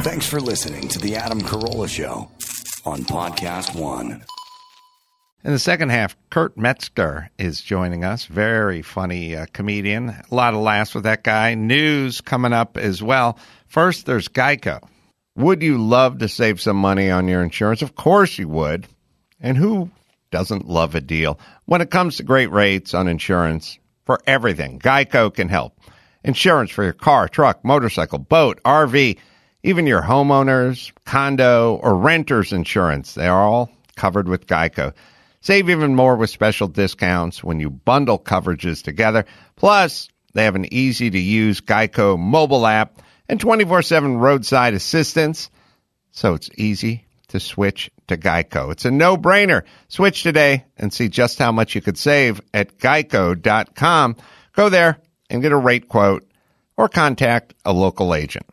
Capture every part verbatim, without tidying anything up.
Thanks for listening to The Adam Carolla Show on Podcast One. In the second half, Kurt Metzger is joining us. Very funny uh, comedian. A lot of laughs with that guy. News coming up as well. First, there's Geico. Would you love to save some money on your insurance? Of course you would. And who doesn't love a deal? When it comes to great rates on insurance for everything, Geico can help. Insurance for your car, truck, motorcycle, boat, R V, even your homeowners, condo, or renter's insurance. They are all covered with Geico. Save even more with special discounts when you bundle coverages together. Plus, they have an easy-to-use Geico mobile app and twenty-four seven roadside assistance, so it's easy to switch to Geico. It's a no-brainer. Switch today and see just how much you could save at geico dot com. Go there and get a rate quote or contact a local agent.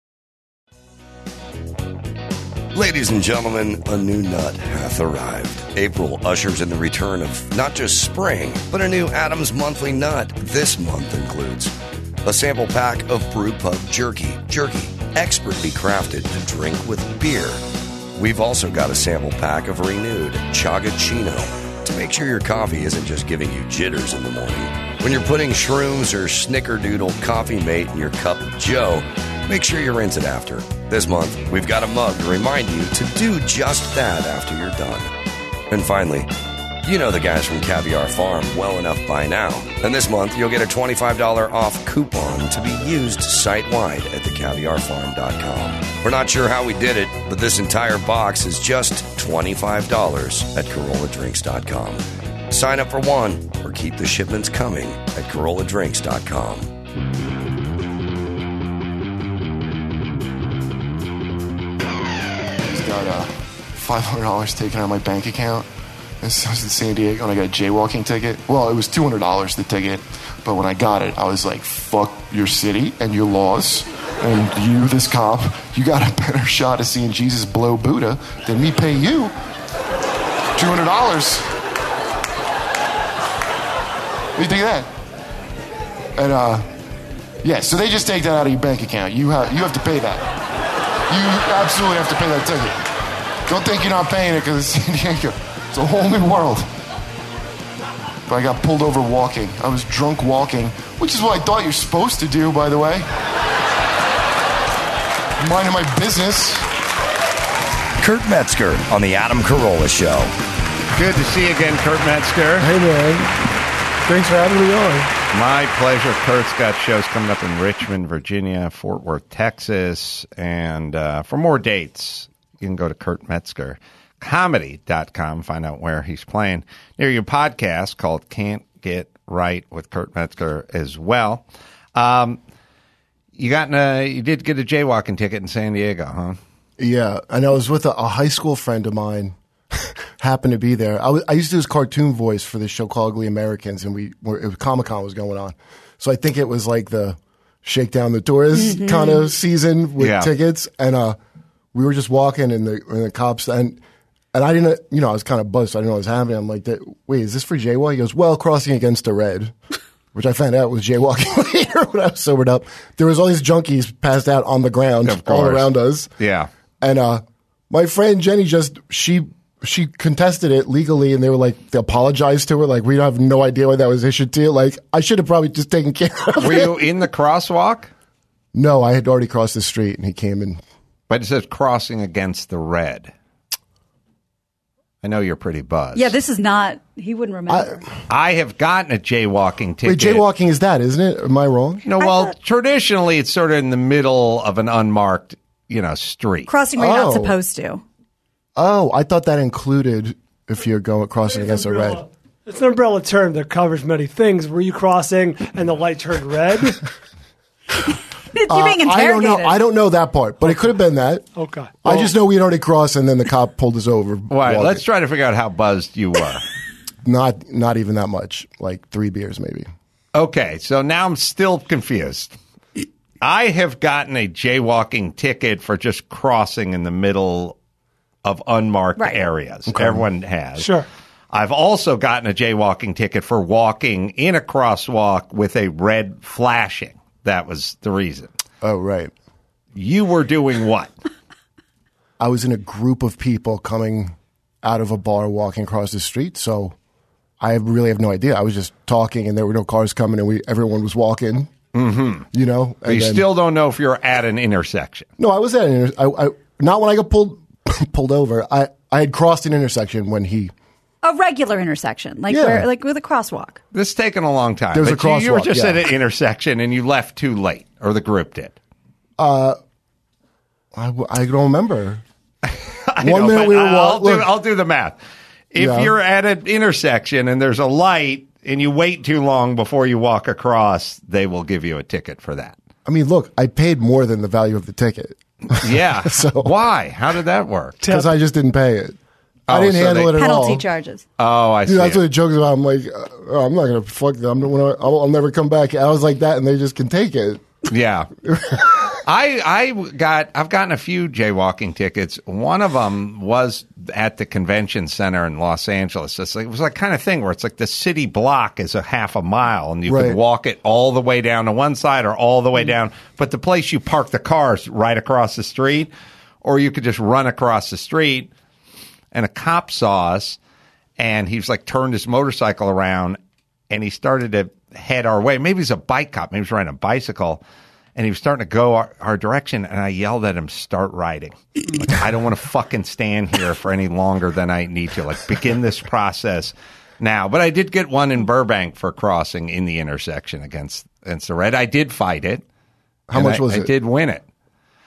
Ladies and gentlemen, a new nut hath arrived. April ushers in the return of not just spring, but a new Adams Monthly Nut. This month includes a sample pack of Brew Pub Jerky. Jerky, expertly crafted to drink with beer. We've also got a sample pack of Renewed Chagachino to make sure your coffee isn't just giving you jitters in the morning. When you're putting shrooms or snickerdoodle coffee mate in your cup of joe, make sure you rinse it after. This month, we've got a mug to remind you to do just that after you're done. And finally, you know the guys from Caviar Farm well enough by now. And this month, you'll get a twenty-five dollars off coupon to be used site-wide at the caviar farm dot com. We're not sure how we did it, but this entire box is just twenty-five dollars at Carolla Drinks dot com. Sign up for one or keep the shipments coming at Carolla Drinks dot com. Got uh, five hundred dollars taken out of my bank account. This was in San Diego, and I got a jaywalking ticket. Well, it was two hundred dollars the ticket, but when I got it, I was like, fuck your city and your laws, and you, this cop, you got a better shot of seeing Jesus blow Buddha than me pay you two hundred dollars. What do you think of that? And, uh, yeah, so they just take that out of your bank account. You have, you have to pay that. You absolutely have to pay that ticket. Don't think you're not paying it because it's San Diego. It's a whole new world. But I got pulled over walking. I was drunk walking, which is what I thought you're supposed to do, by the way. Minding my business. Kurt Metzger on The Adam Carolla Show. Good to see you again, Kurt Metzger. Hey, man. Thanks for having me on. My pleasure. Kurt's got shows coming up in Richmond, Virginia, Fort Worth, Texas. And uh, for more dates, you can go to Kurt Metzger Comedy dot com, find out where he's playing. Near your podcast called Can't Get Right with Kurt Metzger as well. Um, you got in a, you did get a jaywalking ticket in San Diego, huh? Yeah, and I was with a, a high school friend of mine. Happened to be there. I, was, I used to do his cartoon voice for this show called Ugly Americans, and we were, it was Comic-Con was going on. So I think it was like the Shake Down the Doors mm-hmm. kind of season with yeah. tickets. And uh, we were just walking, and the, and the cops, and and I didn't, you know, I was kind of buzzed. So I didn't know what was happening. I'm like, wait, is this for jaywalking? He goes, well, crossing against the red, which I found out was jaywalking later when I was sobered up. There was all these junkies passed out on the ground all around us. Yeah. And uh, my friend Jenny just, she... She contested it legally, and they were like, they apologized to her. Like, we have no idea why that was issued to you. Like, I should have probably just taken care of were it. Were you in the crosswalk? No, I had already crossed the street, and he came in. But it says crossing against the red. I know you're pretty buzzed. Yeah, this is not, he wouldn't remember. I, I have gotten a jaywalking ticket. Wait, jaywalking is that, isn't it? Am I wrong? No, well, thought, traditionally, it's sort of in the middle of an unmarked, you know, street. Crossing where oh. you're not supposed to. Oh, I thought that included if you're going crossing it's against a red. It's an umbrella term that covers many things. Were you crossing and the light turned red? You're uh, being interrogated. I don't know. I don't know that part, but okay. It could have been that. Okay. I Well, just know we had already crossed, and then the cop pulled us over. All right, let's try to figure out how buzzed you were. not, not even that much. Like three beers, maybe. Okay, so now I'm still confused. I have gotten a jaywalking ticket for just crossing in the middle of unmarked right. areas. Okay. Everyone has. Sure. I've also gotten a jaywalking ticket for walking in a crosswalk with a red flashing. That was the reason. Oh, right. You were doing what? I was in a group of people coming out of a bar walking across the street, so I really have no idea. I was just talking, and there were no cars coming, and we everyone was walking. Mm-hmm. You know, But you then, still don't know if you're at an intersection. no. I was at an inter- I, I, not when I got pulled pulled over. I, I had crossed an intersection when he. A regular intersection, like Yeah. where, like with a crosswalk. This is taking a long time. There's a But you, you were crosswalk, just yeah. at an intersection and you left too late, or the group did. I, w- I don't remember. I One know, minute but we were I'll, wa- do, look- I'll do the math. If Yeah. you're at an intersection and there's a light and you wait too long before you walk across, they will give you a ticket for that. I mean, look, I paid more than the value of the ticket Yeah. So- Why? How did that work? because I just didn't pay it. I Oh, didn't so handle they- it at Penalty all. charges. Oh, I see. Dude, that's it. what the joke is about. I'm like, uh, oh, I'm not gonna fuck them. I'm gonna, I'll, I'll never come back. I was like that, and they just can take it. Yeah. I I got I've gotten a few jaywalking tickets. One of them was at the convention center in Los Angeles. It's like, it was like kind of thing where it's like the city block is a half a mile and you Right. could walk it all the way down to one side or all the way down. But the place you park the cars right across the street, or you could just run across the street. And a cop saw us, and he was like turned his motorcycle around, and he started to head our way. Maybe he's a bike cop. Maybe he's riding a bicycle, and he was starting to go our, our direction. And I yelled at him, "Start riding! Like, I don't want to fucking stand here for any longer than I need to. Like, begin this process now." But I did get one in Burbank for crossing in the intersection against against the red. I did fight it. How and much I- was I it? did win it.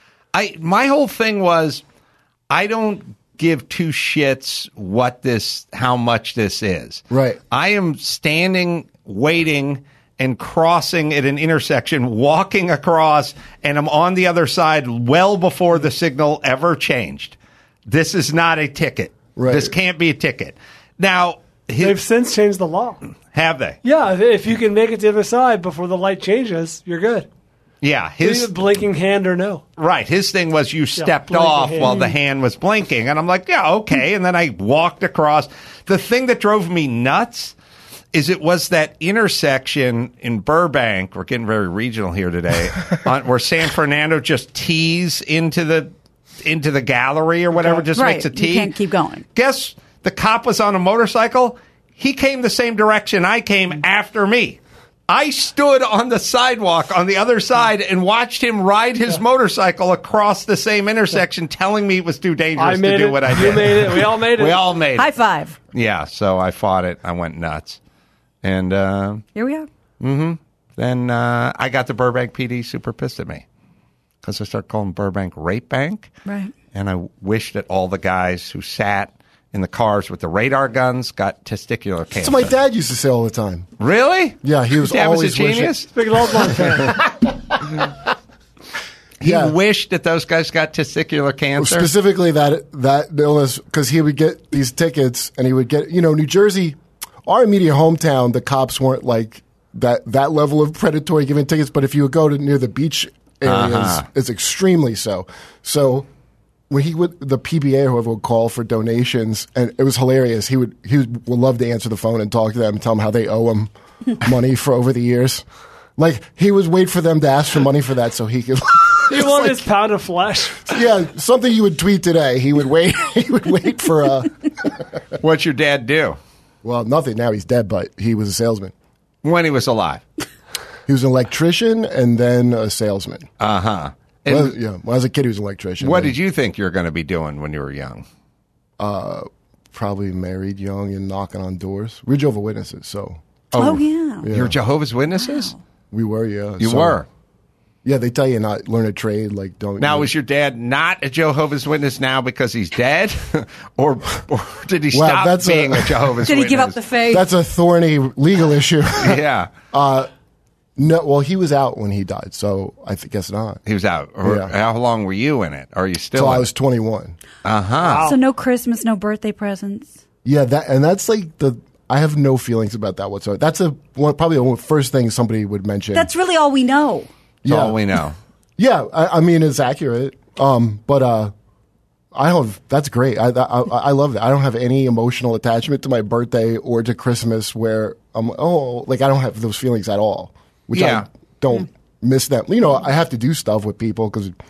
I my whole thing was, I don't give two shits what this, how much this is. Right. I am standing, waiting, and crossing at an intersection, walking across, and I'm on the other side well before the signal ever changed. This is not a ticket. Right. This can't be a ticket. Now, They've his, since changed the law. have they? Yeah, if you can make it to the other side before the light changes, you're good. Yeah. His Either blinking hand or no. Right. His thing was you stepped blinking off hand. while the hand was blinking. And I'm like, yeah, okay. And then I walked across. The thing that drove me nuts is it was that intersection in Burbank. We're getting very regional here today, on, where San Fernando just tees into the into the gallery or whatever, just Right. makes a You tee. can't keep going. Guess the cop was on a motorcycle. He came the same direction I came after me. I stood on the sidewalk on the other side and watched him ride his motorcycle across the same intersection, telling me it was too dangerous I to made do it. what I You did. made it. We all made it. We all made High it. five. Yeah, so I fought it. I went nuts. And uh, Here we are. then uh, I got the Burbank P D super pissed at me because I started calling Burbank Rape Bank. Right. And I wish that all the guys who sat in the cars with the radar guns got testicular cancer. So my dad used to say all the time. Really? Yeah, he was Dad always was a wishing- genius. Big Longmont fan. He Yeah. wished that those guys got testicular cancer. Specifically that that illness, because he would get these tickets and he would get, you know, New Jersey, our immediate hometown, the cops weren't like that that level of predatory giving tickets, but if you would go to near the beach areas, Uh-huh. it's extremely so. So when he would, the P B A or whoever would call for donations, and it was hilarious. He would he would, would love to answer the phone and talk to them and tell them how they owe him money for over the years. Like he would wait for them to ask for money for that so he could. He It's wanted like- his pound of flesh. yeah, something you would tweet today. He would wait. He would wait for. Uh, What's your dad do well, nothing. Now he's dead, but he was a salesman. when he was alive? He was an electrician and then a salesman. Uh huh. Well, yeah, when I was a kid, he was an electrician. What Then did you think you were going to be doing when you were young? Probably married, young, and knocking on doors. We're Jehovah's Witnesses, so Oh, yeah. You're Jehovah's Witnesses? we were. Yeah, You So- were. Yeah, they tell you not learn a trade. Like don't. Now, is your dad not a Jehovah's Witness now because he's dead, or, or did he Well, stop that's a- being a, Jehovah's Did he Witness? give up the faith? That's a thorny legal issue. Yeah, No, well, he was out when he died, so I th- guess not. he was out. Or Yeah. How long were you in it? Are you still? So I in was twenty-one. Uh huh. So no Christmas, no birthday presents. Yeah, that and that's like the. I have no feelings about that whatsoever. That's a one, probably the first thing somebody would mention. That's really all we know. That's yeah. all we know. Yeah, I, I mean it's accurate. Um, but uh, I don't. That's great. I, I I love that. I don't have any emotional attachment to my birthday or to Christmas where I'm. Oh, like I don't have those feelings at all. Which Yeah. I don't miss them. You know, I have to do stuff with people because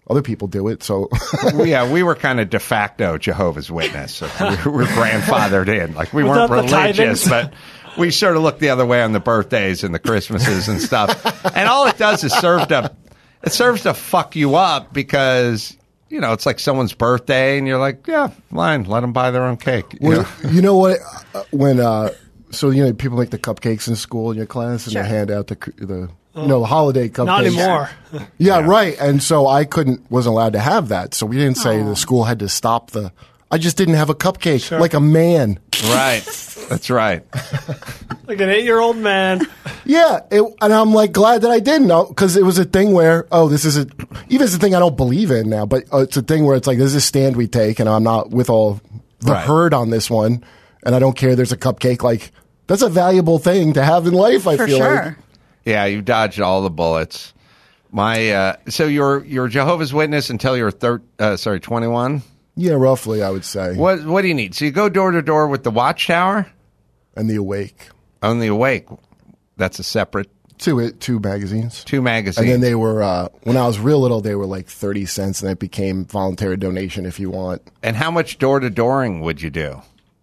other people do it. So we, yeah, we were kind of de facto Jehovah's Witness. So we were grandfathered in. Like we weren't Without the religious, tithings. but we sort of looked the other way on the birthdays and the Christmases and stuff. And all it does is serve to it serves to fuck you up because you know it's like someone's birthday and you're like, yeah, fine, let them buy their own cake. You Well, know? you know what? Uh, When uh, so you know people make the cupcakes in school in your class and Sure. they hand out the c- the you know holiday cupcakes. Not anymore. Yeah, right. And so I couldn't wasn't allowed to have that. So we didn't say the school had to stop the. I just didn't have a cupcake Sure. like a man. Right, that's right. Like an eight-year-old man. Yeah, it, and I'm like glad that I didn't because it was a thing where oh this is a even it's a thing I don't believe in now, but uh, it's a thing where it's like this is a stand we take, and I'm not with all the Right. herd on this one, and I don't care. There's a cupcake like that's a valuable thing to have in life. I For feel sure. like. Yeah, you dodged all the bullets. My uh, so you're you're Jehovah's Witness until you're thir- uh, sorry twenty-one. Yeah, roughly I would say. What what do you need? So you go door to door with the Watchtower, And the Awake, on the Awake. That's a separate two two magazines. two magazines. And then they were uh, when I was real little, they were like thirty cents, and it became voluntary donation if you want. And how much door to dooring would you do?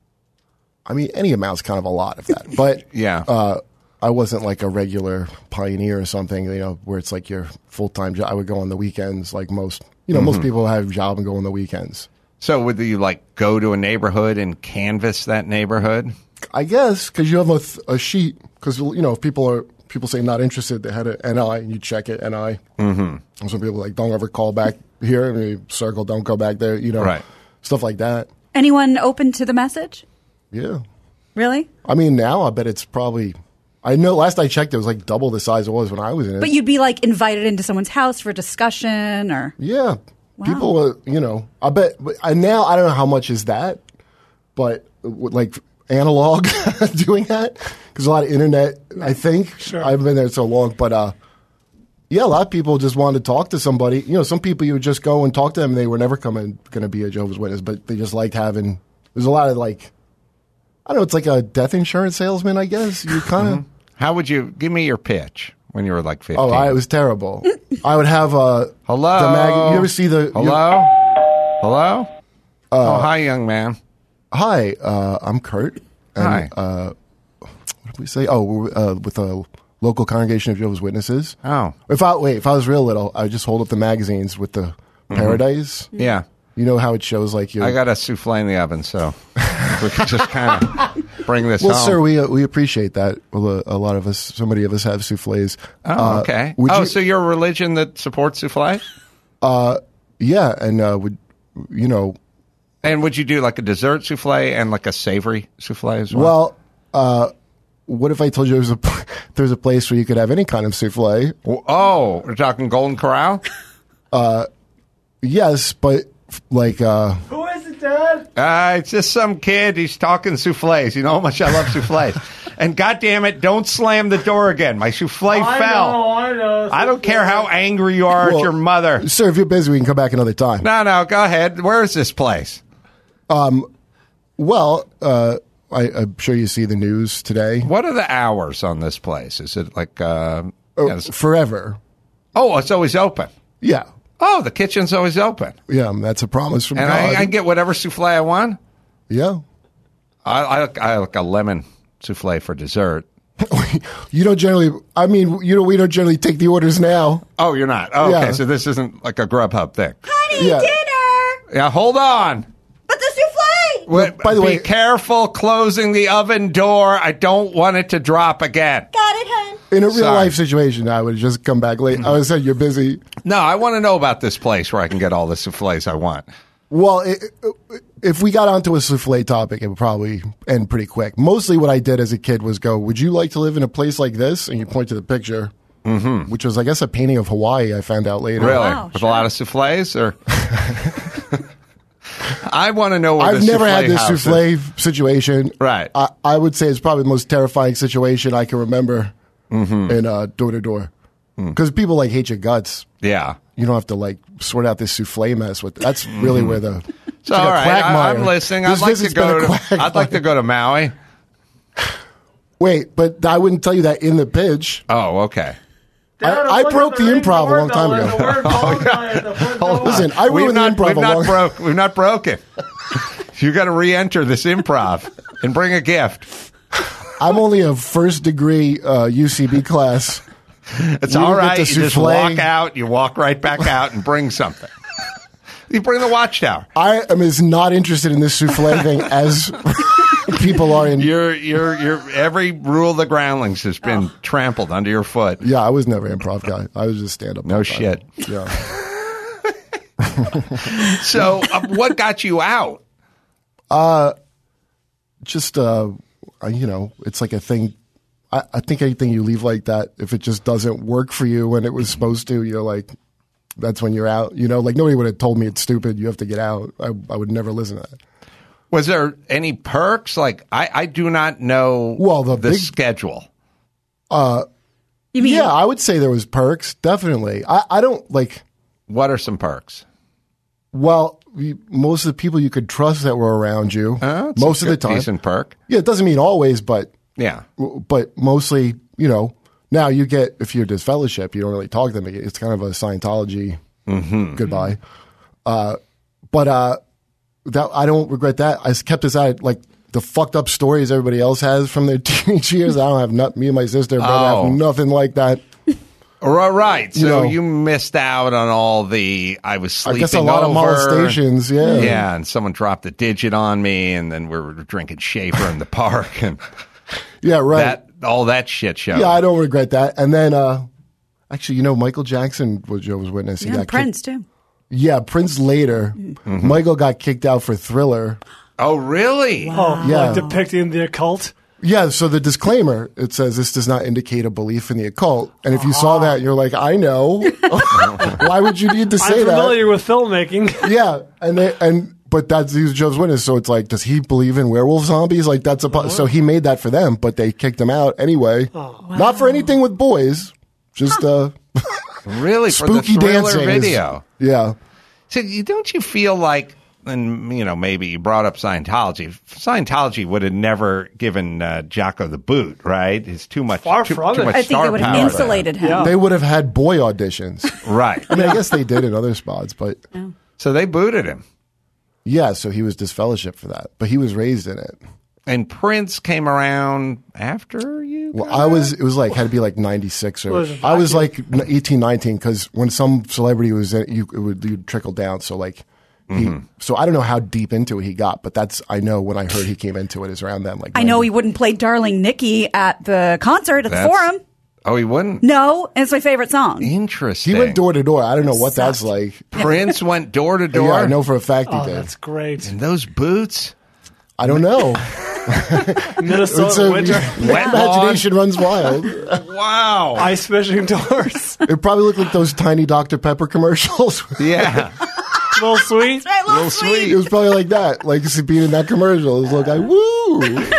I mean, any amount's kind of a lot of that, but Yeah. uh, I wasn't like a regular pioneer or something, you know, where it's like your full time job. I would go on the weekends, like most, you know, Mm-hmm. most people have a job and go on the weekends. So would you like go to a neighborhood and canvass that neighborhood? I guess because you have a, th- a sheet, because you know if people are people say not interested, they had an N I, and you check it N I. Mm-hmm. And some people are like don't ever call back here, and you circle, don't go back there, you know, Right. stuff like that. Anyone open to the message? Yeah, Really? I mean now I bet it's probably. I know last I checked it was like double the size it was when I was in it. But you'd be like invited into someone's house for discussion or. Yeah. Wow. People, uh, you know, I bet, but I, now I don't know how much is that, but uh, like analog doing that, because a lot of internet, I think. Sure. I haven't been there so long, but uh, yeah, a lot of people just wanted to talk to somebody. You know, some people you would just go and talk to them, and they were never coming going to be a Jehovah's Witness, but they just liked having, there's a lot of like, I don't know, it's like a death insurance salesman, I guess. You kind of. How would you give me your pitch when you were like fifteen? Oh, I, it was terrible. I would have uh, Hello? The mag- you ever see the? Hello? Hello? oh, hi, young man. Hi, uh, I'm Kurt. And, Hi. Uh, what did we say? Oh, we're uh, with a local congregation of Jehovah's Witnesses. Oh. If I wait, if I was real little, I would just hold up the magazines with the Paradise. Yeah. You know how it shows like you. I got a souffle in the oven, so we could just kind of bring this well, home. sir, we uh, we appreciate that. Well, uh, a lot of us, so many of us have souffles. Oh, Uh, okay. would Oh, you- so you're a religion that supports souffle? yeah, and uh, would you know? And would you do like a dessert souffle and like a savory souffle as well? Well, uh, what if I told you there's a there's a place where you could have any kind of souffle? Oh, we're talking Golden Corral? Yes, but like. Uh, Who is it, Dad? Uh, it's just some kid. He's talking souffles. You know how much I love souffles. And goddamn it, don't slam the door again. My souffle I fell. know, I know. I don't care how angry you are Well, at your mother. Sir, if you're busy, we can come back another time. No, no, go ahead. Where is this place? Well, uh, I, I'm sure you see the news today. What are the hours on this place? Is it like, uh, Oh, yes. forever. oh, it's always open. Yeah. Oh, the kitchen's always open. Yeah, that's a promise from And God. I, I can get whatever souffle I want. yeah. I, I, I like a lemon souffle for dessert. You don't generally, I mean, you know, we don't generally take the orders now. Oh, you're not? Oh, okay, Yeah. so this isn't like a Grubhub thing. Honey, Yeah. dinner! Yeah, hold on. But the souffle! Wait, by the be way- careful closing the oven door. I don't want it to drop again. Got it, hun. In a real Sorry. life situation, I would just come back late. I would say you're busy. No, I want to know about this place where I can get all the souffles I want. Well, it, if we got onto a souffle topic, it would probably end pretty quick. Mostly what I did as a kid was go, would you like to live in a place like this? And you point to the picture, mm-hmm. which was, I guess, a painting of Hawaii, I found out later. Really? Wow, With sure. a lot of souffles? Or I want to know where I've the never had this house is. souffle situation. Right. I, I would say it's probably the most terrifying situation I can remember Mm-hmm. in uh, door to door. Mm. Because people like hate your guts. Yeah. You don't have to like sort out this souffle mess with. That's really where the. it's So, like a all right, I, quagmire. I'm listening. This I'd like to visit's been go a to. quagmire. I'd like to go to Maui. Wait, but I wouldn't tell you that in the pitch. Oh, okay. Darren, I I'm looking broke at the ring improv a long time doorbell, ago. and the word phone guy at the front door. Listen, I we've ruined the not, improv we've a not long broke. We've not broken. You got to re-enter this improv and bring a gift. I'm only a first degree uh, U C B class. It's We all didn't get right. the You just souffle. walk out. You walk right back out and bring something. You bring the watchtower. I am as not interested in this souffle thing as people are in. You're, you're, you're. Every rule of the groundlings has been Oh. trampled under your foot. Yeah, I was never an improv guy. I was just stand up. No shit. Yeah. So, uh, what got you out? Just uh, uh, you know, it's like a thing. I, I think anything you leave like that, if it just doesn't work for you when it was supposed to, you're like, that's when you're out. You know, like nobody would have told me it's stupid. You have to get out. I, I would never listen to that. Was there any perks? Like, I, I do not know Well, the the big- schedule. You mean Yeah, I would say there was perks. Definitely. I, I don't like. What are some perks? Well, we, most of the people you could trust that were around you, Uh, it's a most of the good- time. decent perk. Yeah, it doesn't mean always, but Yeah. but mostly, you know. Now you get if you're disfellowship, you don't really talk to them. It's kind of a Scientology goodbye. Uh, but uh, that I don't regret that. I kept aside like the fucked up stories everybody else has from their teenage years. I don't have not me and my sister, brother Oh. have nothing like that. Right, right. So You know. you missed out on all the. I was I sleeping guess a lot over. of molestations. Yeah, Yeah, and someone dropped a digit on me, and then we were drinking Schaefer in the park, and yeah, right. that all that shit show. Yeah, I don't regret that. And then, uh, actually, you know, Michael Jackson was Jehovah's Witness. He yeah, got Prince kicked, too. Yeah, Prince later. Mm-hmm. Michael got kicked out for Thriller. Oh, really? Oh, Yeah. like depicting the occult. Yeah, so the disclaimer, it says this does not indicate a belief in the occult. And if you saw that, you're like, I know. Why would you need to say I'm that? familiar with filmmaking. Yeah, and they, and but that's he's Jehovah's Witness, so it's like, does he believe in werewolf zombies? Like that's a po- so he made that for them, but they kicked him out anyway. Not for anything with boys, just uh, Really? For spooky the Thriller dancing is- video? yeah. So you- don't you feel like, and you know, maybe you brought up Scientology. Scientology would have never given uh, Jocko the boot, right? It's too much. Far too, from too it. much I think star it would have power insulated him. Yeah. They would have had boy auditions. there. Right. I mean, I guess they did in other spots, but So they booted him. yeah, so he was disfellowship for that, but he was raised in it. And Prince came around after you. Well, got I out? was, it was like, had to be like ninety-six or, Was it I was vacuum? like eighteen, nineteen, because when some celebrity was in, you, it would you'd trickle down. So like, he, so I don't know how deep into it he got, but that's, I know when I heard he came into it is around then. Like, I know he wouldn't play Darling Nikki at the concert at That's- the Forum. Oh, he wouldn't. No, and it's my favorite song. Interesting. he went door to door. I don't know what that's Sucked. like. Prince went door to door. Yeah, I know for a fact he Oh, did. that's great. And those boots. I don't know. Minnesota It's a- winter. Wet Imagination runs wild. Wow. Ice fishing doors. It probably looked like those tiny Doctor Pepper commercials. Yeah. Little sweet. Right, little Little sweet. It was probably like that, like being in that commercial. It was like, I woo.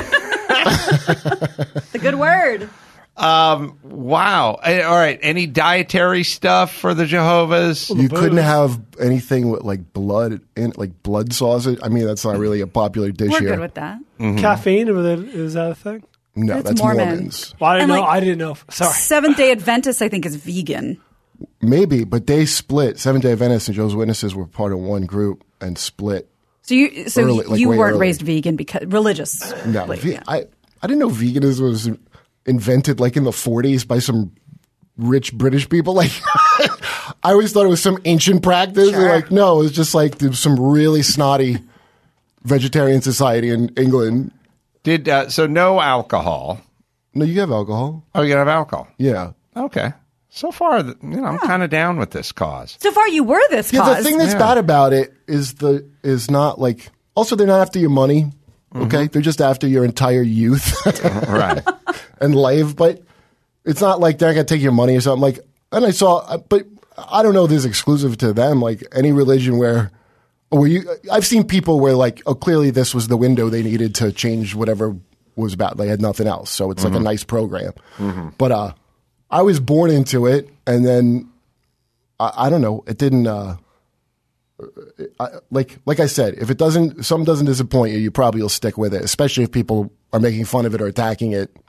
The good word. Wow. Eh, All right. Any dietary stuff for the Jehovah's? You couldn't have anything with like blood in, like blood sausage. I mean, that's not really a popular dish We're here. good with that. Caffeine, is that- is that a thing? no, It's that's Mormon. Mormons. Well, I didn't And, know. like, I didn't know. Sorry. Seventh Day Adventist, I think, is vegan. Maybe, but they split. Seventh Day Adventists and Jehovah's Witnesses were part of one group and split. So you, so Early, like you way weren't early. raised vegan because religious. No, like, ve- yeah. I I didn't know veganism was invented like in the forties by some rich British people. Like, I always thought it was some ancient practice. Sure. Like, no, it was just like there was some really snotty vegetarian society in England. Did uh, so no alcohol. No, you have alcohol. Oh, you have alcohol. Yeah. Okay. So far, th- you know, I'm kind of down with this cause. So far, you were this Yeah, cause. the thing that's Yeah. bad about it is the is not like. Also, they're not after your money. Okay, they're just after your entire youth Right. and life. But it's not like they're gonna take your money or something. Like, and I saw, but I don't know if this is exclusive to them. Like any religion where, where you, I've seen people where like, oh, clearly this was the window they needed to change whatever was about. They had nothing else, so it's like a nice program. But uh, I was born into it, and then I, I don't know. It didn't. Uh, I, like like I said, if it doesn't, something doesn't disappoint you, you probably will stick with it. Especially if people are making fun of it or attacking it.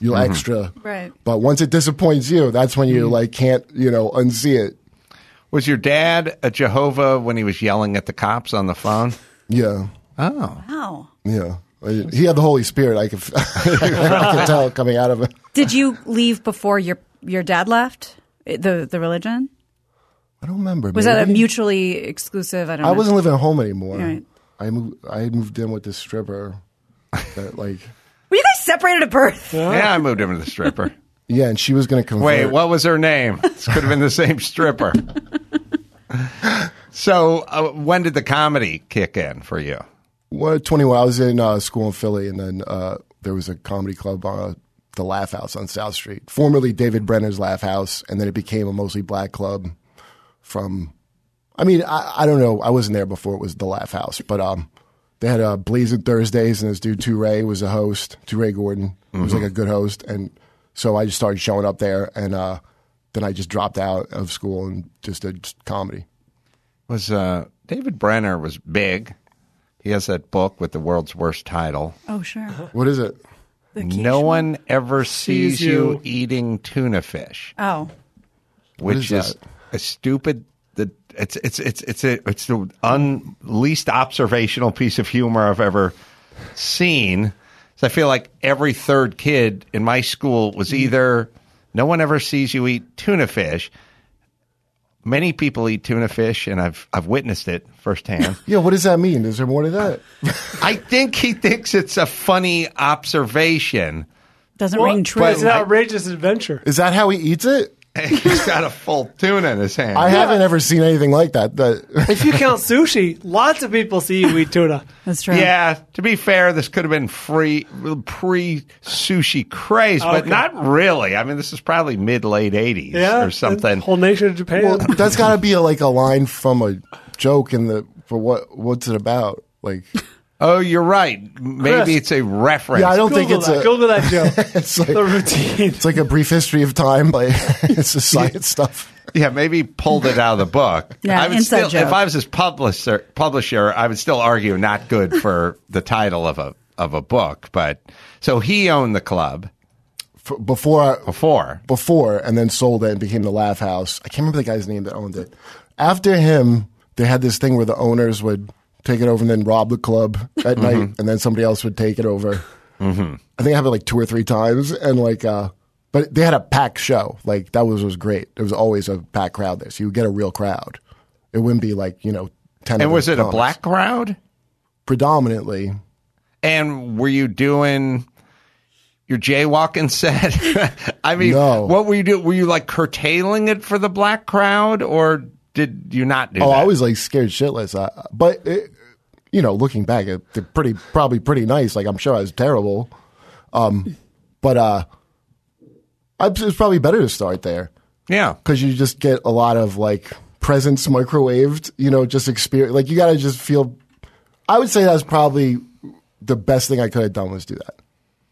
You'll extra. Right. But once it disappoints you, that's when you like can't, you know, unsee it. Was your dad a Jehovah when he was yelling at the cops on the phone? Yeah. Oh. Wow. Yeah. He had the Holy Spirit. I could, I could tell coming out of it. Did you leave before your your dad left the the religion? I don't remember. Was maybe. that a mutually exclusive? I don't I know. wasn't living at home anymore. Right. I moved. I moved in with this stripper. That like. Were you guys separated at birth? Yeah, I moved him to the stripper. Yeah, and she was going to convert. Wait, what was her name? This could have been the same stripper. So, uh, when did the comedy kick in for you? What, twenty-one. I was in uh, school in Philly, and then uh, there was a comedy club, uh, the Laugh House on South Street, formerly David Brenner's Laugh House, and then it became a mostly black club. From, I mean, I, I don't know. I wasn't there before it was the Laugh House, but um, they had uh, Blazing Thursdays, and this dude Touré was a host. Touré Gordon mm-hmm. was like a good host, and so I just started showing up there, and uh, then I just dropped out of school and just did comedy. Was uh, David Brenner was big. He has that book with the world's worst title. Oh, sure. What is it? The No quiche one ever sees Sees you. you. eating tuna fish, Oh. which is is that? a stupid. The it's it's it's it's a, it's the un, least observational piece of humor I've ever seen. So I feel like every third kid in my school was either no one ever sees you eat tuna fish. Many people eat tuna fish, and I've I've witnessed it firsthand. Yeah, what does that mean? Is there more to that? I think he thinks it's a funny observation. Doesn't Well, ring true. It's an outrageous adventure. Is that how he eats it? He's got a full tuna in his hand. I haven't ever seen anything like that. That If you count sushi, lots of people see you eat tuna. That's true. Yeah, to be fair, this could have been free pre-sushi craze, but Okay. not really. I mean, this is probably mid-late eighties Yeah, or something. the whole nation of Japan. well, that's got to be a, like a line from a joke in the for what what's it about? Like, Oh, you're right. Maybe Chris. it's a reference. yeah, I don't Google think it's that. a. Google that joke. It's like The routine. it's like a brief history of time, but it's just science stuff. Yeah, maybe he pulled it out of the book. Yeah, I would inside still, joke. if I was his publisher, publisher, I would still argue not good for the title of a of a book. But so he owned the club F- Before I, before. before and then sold it and became the Laugh House. I can't remember the guy's name that owned it. After him, they had this thing where the owners would take it over and then rob the club at night, and then somebody else would take it over. Mm-hmm. I think it happened like two or three times, and like, uh, but they had a packed show. Like that was was great. There was always a packed crowd there, so you would get a real crowd. It wouldn't be like you know ten. And of was those it a comics. black crowd? Predominantly. And were you doing your jaywalking set? I mean, No. what were you doing? Were you like curtailing it for the black crowd, or did you not do Oh, that? I was like scared shitless. I, but it, you know, looking back, it, they're pretty probably pretty nice. Like I'm sure I was terrible, um, but uh, I, it's probably better to start there Yeah. because you just get a lot of like presents microwaved. You know, just experience. Like you got to just feel. I would say that's probably the best thing I could have done was do that.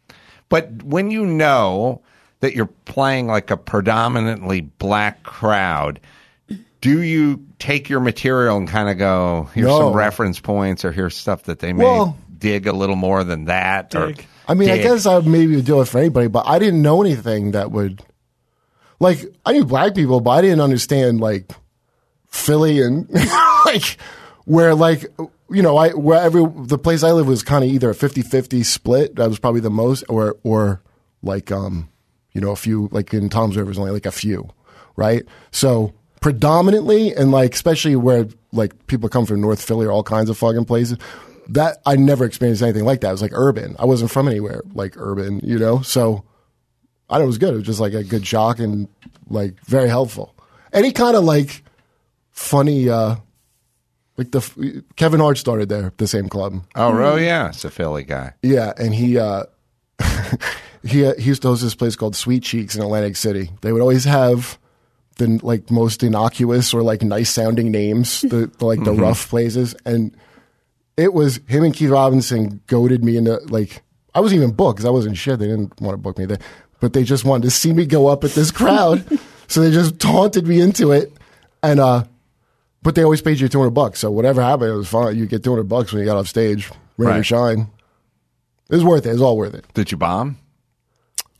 But when you know that you're playing like a predominantly black crowd, do you take your material and kind of go, here's No. some reference points, or here's stuff that they may Well- dig a little more than that? Or Dig. I mean, I dig? guess I would maybe do it for anybody, but I didn't know anything that would. Like, I knew black people, but I didn't understand like Philly and like where like you know I wherever the place I live was kind of either a fifty-fifty split. That was probably the most, or or like um you know a few like in Tom's River was only like a few, right? So predominantly and like especially where like people come from North Philly or all kinds of fucking places. That I never experienced anything like that. It was like urban. I wasn't from anywhere like urban, you know. So I thought it was good. It was just like a good shock and like very helpful. Any kind of like funny, uh like the Kevin Hart started there, at the same club. Oh, really? Yeah, it's a Philly guy. Yeah, and he uh he uh, he used to host this place called Sweet Cheeks in Atlantic City. They would always have the like most innocuous or like nice sounding names, the, the like the rough places, and it was him and Keith Robinson goaded me into like I wasn't even booked because I wasn't shit. They didn't want to book me there, but they just wanted to see me go up at this crowd, so they just taunted me into it. And uh, but they always paid you two hundred bucks, so whatever happened, it was fine. You get two hundred bucks when you got off stage, rain or Right. shine. It was worth it. It was all worth it. Did you bomb?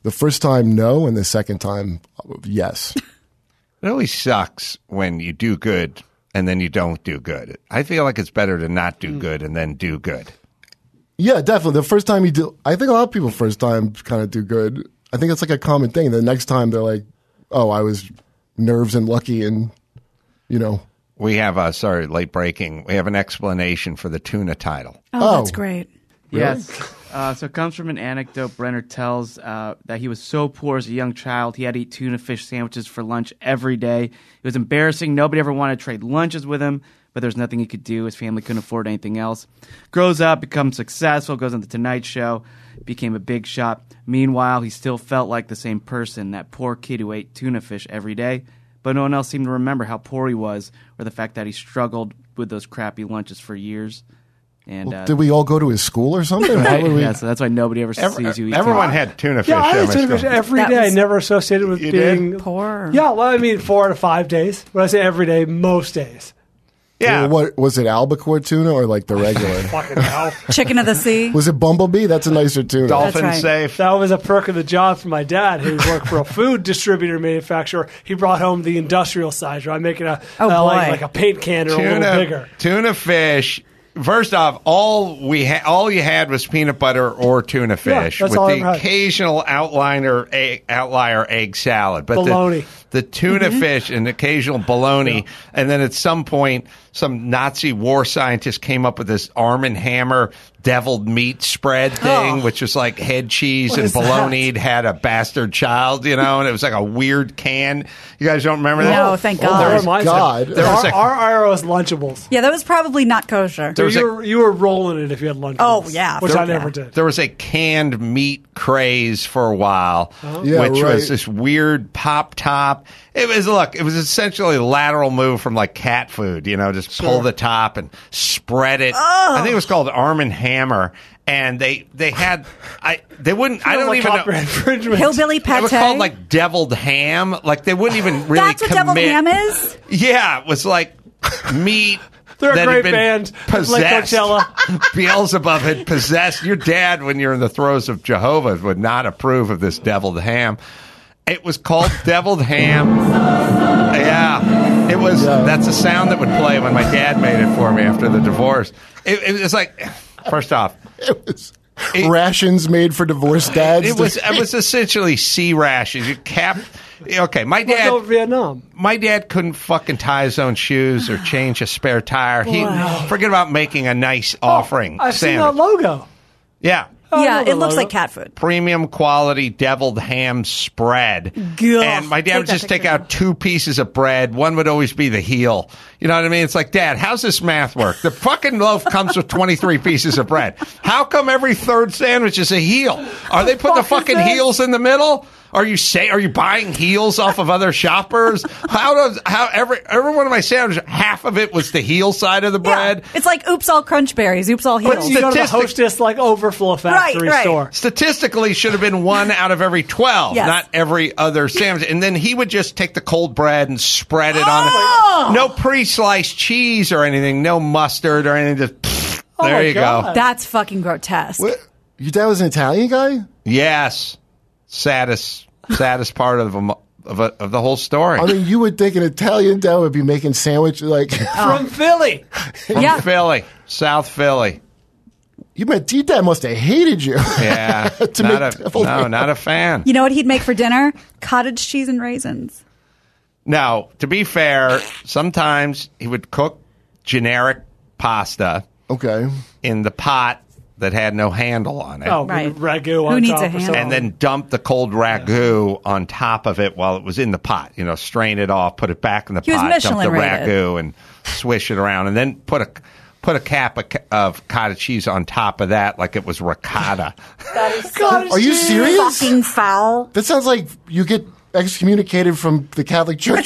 The first time, no, and the second time, yes. It always sucks when you do good and then you don't do good. I feel like it's better to not do good and then do good. Yeah, definitely. The first time you do, I think a lot of people first time kind of do good. I think it's like a common thing. The next time they're like, oh, I was nerves and lucky and, you know. We have, uh, sorry, late breaking. We have an explanation for the tuna title. Oh, Oh. that's great. Yes. Uh, so it comes from an anecdote Brenner tells uh, that he was so poor as a young child, he had to eat tuna fish sandwiches for lunch every day. It was embarrassing. Nobody ever wanted to trade lunches with him, but there was nothing he could do. His family couldn't afford anything else. Grows up, becomes successful, goes on the Tonight Show, became a big shot. Meanwhile, he still felt like the same person, that poor kid who ate tuna fish every day. But no one else seemed to remember how poor he was or the fact that he struggled with those crappy lunches for years. And uh, Did we all go to his school or something? How right? would we- Yeah, so that's why nobody ever Every- sees you eat everyone tuna. had tuna fish. Yeah, I at had my tuna fish school. every That day. was- Never associated with You did? being Poor. Yeah, well, I mean, four to five days. When I say every day, most days. Yeah. Well, what was it, albacore tuna or like the regular? Fucking hell. Chicken of the sea. Was it bumblebee? That's a nicer tuna. Dolphin That's right. safe. That was a perk of the job for my dad, who worked for a food distributor manufacturer. He brought home the industrial size. I'm making a Oh, uh, like, boy. like a paint can or a little Tuna, bigger. tuna fish. First off, all we ha- all you had was peanut butter or tuna fish, that's with all I the ever had. occasional outliner egg, outlier egg salad. But Bologna. the, the tuna Mm-hmm. fish and occasional bologna, and then at some point, some Nazi war scientist came up with this Arm and Hammer deviled meat spread thing, Oh. which was like head cheese What and is that? bologna had a bastard child, you know, and it was like a weird can. You guys don't remember that? No, thank Oh, God. That my reminds God. me. There was our, a- our I R O was Lunchables. Yeah, that was probably not kosher. There was you, a- were, you were rolling it if you had Lunchables. Oh, yeah. Which There- I never yeah. did. There was a canned meat craze for a while, Yeah, which right. was this weird pop top. It was look, it was essentially a lateral move from like cat food, you know, just pull the top and spread it. I think it was called Arm and Hammer, and they they had I they wouldn't I Feels don't like even know. copyright infringement. Hillbilly pate. It was called like deviled ham. Like they wouldn't even really That's what commit. deviled ham is? Yeah, it was like meat. They're a that had great been band. It's like Possessed. Coachella. Beelzebub had possessed your dad when you're in the throes of Jehovah would not approve of this deviled ham. It was called deviled ham. Yeah, it was. Yeah. That's a sound that would play when my dad made it for me after the divorce. It, it was like, first off, It was It- rations made for divorced dads. it was it was essentially sea rashes. You cap. Okay, my Like dad. over Vietnam. My dad couldn't fucking tie his own shoes or change a spare tire. He forget about making a nice offering I've seen sandwich. that logo. Yeah. I Yeah, know the it looks logo. like cat food. Premium quality deviled ham spread. Gah. And my dad Take would that just take picture. out two pieces of bread. One would always be the heel. You know what I mean? It's like, Dad, how's this math work? The fucking loaf comes with twenty-three pieces of bread. How come every third sandwich is a heel? Are they putting the fuck is fucking this? heels in the middle? Are you say are you buying heels off of other shoppers? How does how every every one of my sandwiches, half of it was the heel side of the bread? Yeah. It's like oops all crunch berries, oops all But heels. You go to the Statistic- Hostess like overflow factory right. store. Statistically, should have been one out of every twelve, Yes. not every other sandwich. And then he would just take the cold bread and spread it Oh! on it. No pre-sliced cheese or anything, no mustard or anything. Just pfft, Oh there my you God. go. That's fucking grotesque. What? Your dad was an Italian guy? Yes, saddest, saddest part of the, of, a, of the whole story. I mean, you would think an Italian dad would be making sandwiches like From Philly. From Yeah. Philly, South Philly. you. My T dad must have hated you. Yeah, To not make a, deviled no, ham. not a fan. You know what he'd make for dinner? Cottage cheese and raisins. Now, to be fair, sometimes he would cook generic pasta Okay. in the pot that had no handle on it. Oh, Right. ragu Who on needs top a or ham? something. And then dump the cold ragu on top of it while it was in the pot. You know, strain it off, put it back in the He was pot, dump the Michelin rated. ragu, and swish it around, and then put a put a cap of, of cottage cheese on top of that, like it was ricotta. Cottage Are you cheese. serious? Fucking foul. That sounds like you get excommunicated from the Catholic Church.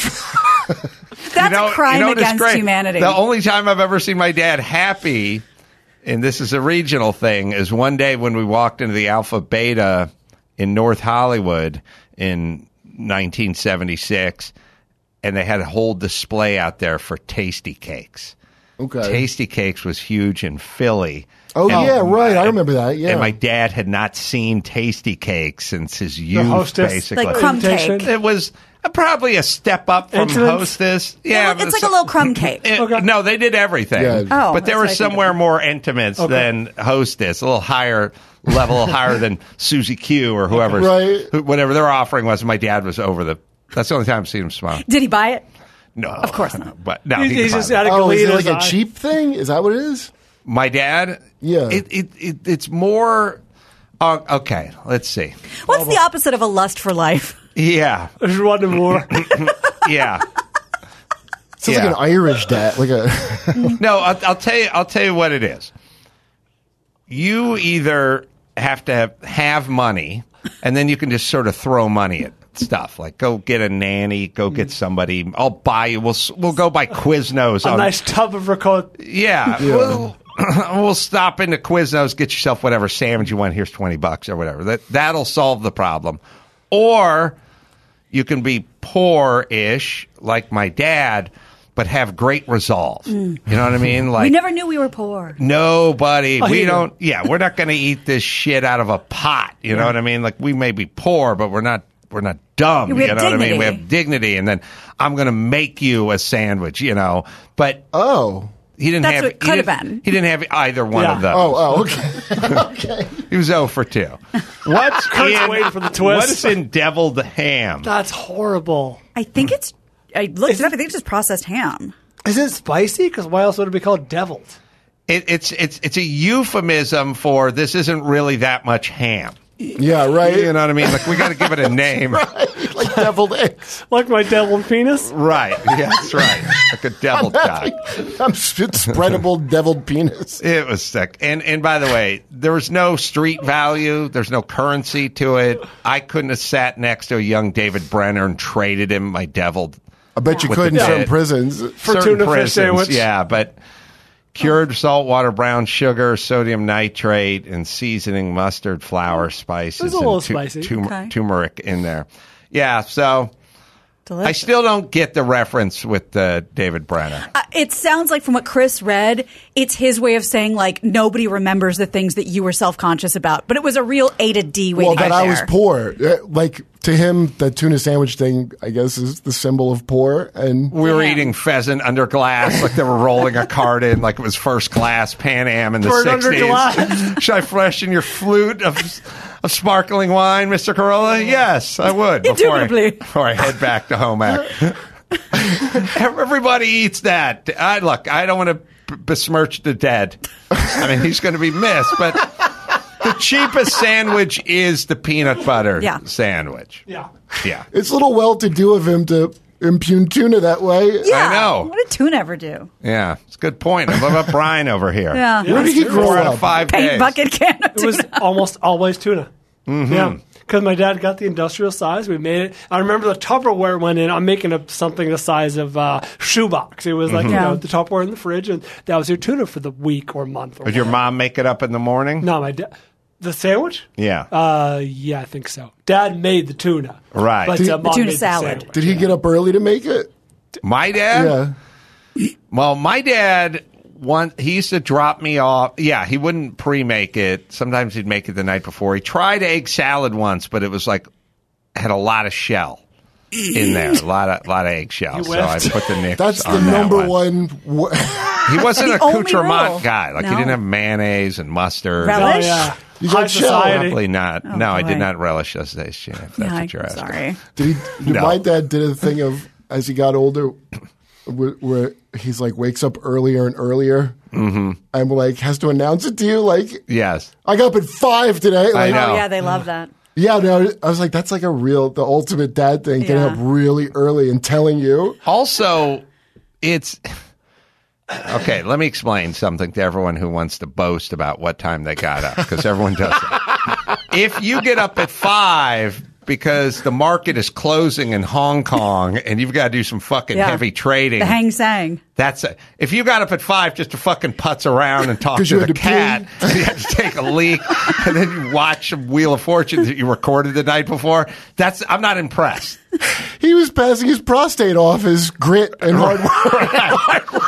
That's You know- a crime you know what is against great? humanity. The only time I've ever seen my dad happy, and this is a regional thing, is one day when we walked into the Alpha Beta in North Hollywood in nineteen seventy-six, and they had a whole display out there for Tasty Cakes. Okay. Tasty Cakes was huge in Philly. Oh, And- yeah, right. I remember that. Yeah. And my dad had not seen Tasty Cake since his youth, Hostess. basically. Like crumb Invitation. cake. It was probably a step up from Incidents? Hostess. Yeah, It's but like so- a little crumb cake. it- Okay. No, they did everything. Yeah. Oh, but they that's were what I think somewhere of. more intimates than Hostess, a little higher level, higher than Susie Q or whoever, Right. who- whatever their offering was. My dad was over the. That's the only time I've seen him smile. Did he buy it? No, Of course not. But no, He's- he could he's buy just that. out of Oh, is it Galita's like a eye. cheap thing? Is that what it is? My dad. Yeah. It it, it it's more. Uh, okay, let's see. What's the opposite of a lust for life? Yeah, There's one more. yeah. Sounds Yeah. like an Irish dad. Like a. No, I'll, I'll tell you. I'll tell you what it is. You either have to have, have money, and then you can just sort of throw money at stuff. Like go get a nanny, go get somebody. I'll buy you. We'll s- we'll go buy Quiznos. A on- nice tub of ricotta. Yeah, We'll, we'll stop into Quiznos, get yourself whatever sandwich you want. Here's twenty bucks or whatever. That that'll solve the problem. Or you can be poor-ish, like my dad, but have great resolve. You know what I mean? Like We never knew we were poor. nobody. Oh, we you don't. Yeah, we're not going to eat this shit out of a pot. You know what I mean? Like we may be poor, but we're not. We're not dumb. We you have know what I mean? We dignity. have dignity, and then I'm going to make you a sandwich. You know, but Oh. he didn't That's have. what he could have didn't- been. He didn't have either one Yeah. of those. Oh, oh, okay. okay. He was zero for two. What's Kurt's in, waiting for the twist. What is in deviled ham? That's horrible. I think it's. I looked it up. I think it's just processed ham. Is it spicy? Because why else would it be called deviled? It, it's it's it's a euphemism for this isn't really that much ham. Yeah, right. You know what I mean? Like we got to give it a name. Like deviled eggs. Like my deviled penis? Right. Yeah, that's right. Like a deviled guy. I'm sp- spreadable deviled penis. It was sick. And and by the way, there was no street value. There's no currency to it. I couldn't have sat next to a young David Brenner and traded him my deviled. I bet you With could in the certain dead. prisons. For certain tuna fish prisons, sandwich? Yeah, but cured saltwater brown sugar, sodium nitrate, and seasoning mustard, flour, spices, It's a and little tu- spicy. tum- Okay. turmeric in there. Yeah, so Delicious. I still don't get the reference with uh, David Brenner. Uh, it sounds like from what Chris read, it's his way of saying like nobody remembers the things that you were self conscious about. But it was a real A to D way Well, to get that I was there. poor. Uh, Like to him, the tuna sandwich thing, I guess, is the symbol of poor. And We were Yeah. eating pheasant under glass, like they were rolling a cart in, like it was first class Pan Am in the Bird under sixties. glass. Should I freshen your flute of, of sparkling wine, Mister Corolla? Yes, I would. Before I, Indubitably. before I head back to home ec. Everybody eats that. I look. I don't want to b- besmirch the dead. I mean, he's going to be missed, but the cheapest sandwich is the peanut butter Yeah. sandwich. Yeah. Yeah. it's a little well-to-do of him to impugn tuna that way. Yeah. I know. What did tuna ever do? Yeah, it's a good point. What about Brian over here? Yeah. Where did he grow Four out of up? five Paint days. bucket can of It was tuna. almost always tuna. Yeah. Because my dad got the industrial size. We made it. I remember the Tupperware went in. I'm making up something the size of uh, shoebox. It was like, you Yeah. know, the Tupperware in the fridge. And that was your tuna for the week or month. Or Would your whatever. mom make it up in the morning? No, my dad. The sandwich? Yeah. Uh, yeah, I think so. Dad made the tuna. Right. But Did- uh, The mom tuna made salad. The sandwich. Did he get up early to make it? My dad? Yeah. Well, my dad, one, he used to drop me off. Yeah, he wouldn't pre-make it. Sometimes he'd make it the night before. He tried egg salad once, but it was like, had a lot of shell in there. A lot of, lot of eggshell. You So I whiffed. put the nix That's the on that number one. one. wa- He wasn't The a only accoutrement rule. guy. Like, he No. didn't have mayonnaise and mustard. Relish? Oh, yeah. You High got shell. society. Probably not. no, I boy. did not relish those days, Jim, if that's Yeah, what you're I'm asking. sorry. Did he? No. My dad did a thing of as he got older, where, where he's like wakes up earlier and earlier, mm-hmm. and like has to announce it to you, like Yes. I got up at five today. Like, know. Oh yeah, they love that. Yeah, no, I was like, that's like a real, the ultimate dad thing, getting Yeah. up really early and telling you. Also, it's okay. Let me explain something to everyone who wants to boast about what time they got up, because everyone does that. If you get up at five because the market is closing in Hong Kong and you've got to do some fucking Yeah. heavy trading, The hang sang. that's it. If you got up at five just to fucking putz around and talk 'Cause to you the had to cat, you had to take a leak, and then you watch some Wheel of Fortune that you recorded the night before, that's I'm not impressed. He was passing his prostate off his grit and hard work.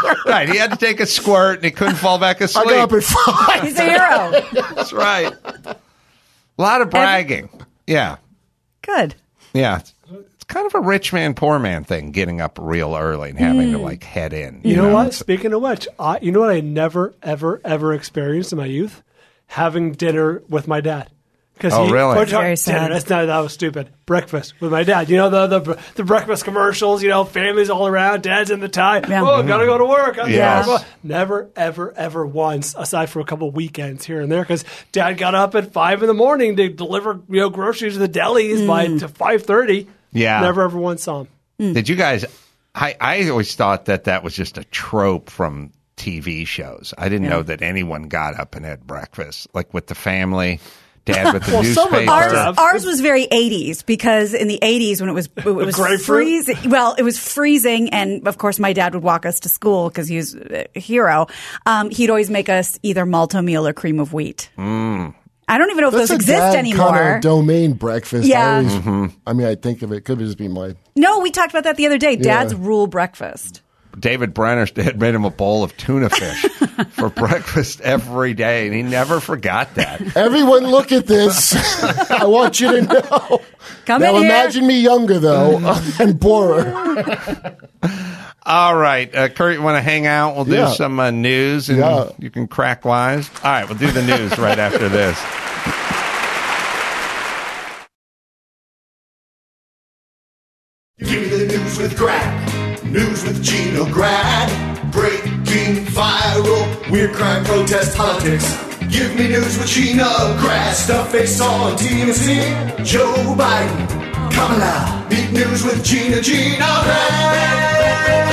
Right, he had to take a squirt and he couldn't fall back I asleep. got up at five. He's a hero. That's right. A lot of bragging. Yeah. Good. Yeah. It's kind of a rich man, poor man thing, getting up real early and having to like head in. You, know, know what? It's- Speaking of which, I, you know what I never, ever, ever experienced in my youth? Having dinner with my dad. Because Oh, he, really? or talk- Very sad. Dinner, that's not, that was stupid. Breakfast with my dad. You know, the the, the breakfast commercials, you know, families all around, dad's in the tie. Yeah. Oh, gotta go to work. I'm Yes. yeah. Never, ever, ever once, aside from a couple weekends here and there, because dad got up at five in the morning to deliver, you know, groceries to the delis Mm. by to five thirty. Yeah. Never, ever once saw him. Did you guys? I, I always thought that that was just a trope from T V shows. I didn't know that anyone got up and had breakfast, like with the family, dad with the Well, some of newspaper. ours- Ours, ours was very eighties because in the eighties when it was it was grapefruit? freezing. Well, it was freezing, and of course my dad would walk us to school because he was a hero. Um, he'd always make us either malto meal or cream of wheat. Mm. I don't even know if That's those a exist dad anymore. kind of domain breakfast. Yeah. I, always, Mm-hmm. I mean, I think of it. Could just be my. No, we talked about that the other day. Dad's Yeah. rule breakfast. David Brenner had made him a bowl of tuna fish for breakfast every day, and he never forgot that. Everyone, look at this. I want you to know. Come now in here. imagine me younger though and poorer. All right, uh, Kurt, you want to hang out? We'll do Yeah. some uh, news, and Yeah. you can crack wise. All right, we'll do the news right after this. Give me the news with Grad. News with Gino Grad. Breaking, viral, weird crime, protest, politics. Give me news with Gino Grad. Stuff they saw on T M Z. Joe Biden, Kamala. Meet news with Gina, Gino Grad.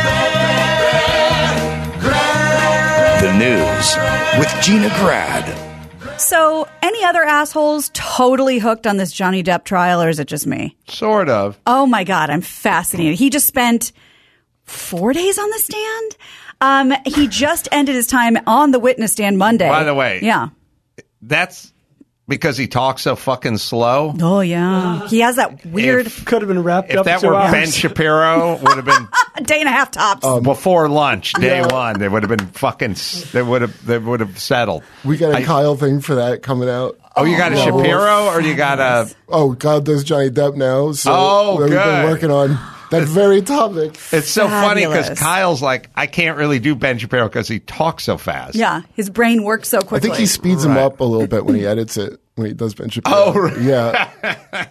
Grad. The news with Gina Grad. So, any other assholes totally hooked on this Johnny Depp trial, or is it just me? Sort of. Oh my God, I'm fascinated. He just spent four days on the stand. Um, he just ended his time on the witness stand Monday. By the way, yeah. That's because he talks so fucking slow. Oh yeah, he has that weird If- Could have been wrapped If up that two were hours. Ben Shapiro, would have been a day and a half tops. before lunch, day Yeah. one. They would have been fucking. They would have. They would have settled. We got a I- Kyle thing for that coming out. Oh, you got a Oh, Shapiro, or you got a? Oh, Kyle does Johnny Depp now. So Oh, we've good. been working on that very topic. It's so funny because Fabulous. Kyle's like, I can't really do Ben Shapiro because he talks so fast. Yeah, his brain works so I quickly. think he speeds him Right. up a little bit when he edits it, when he does Ben Shapiro. Oh, right. Yeah.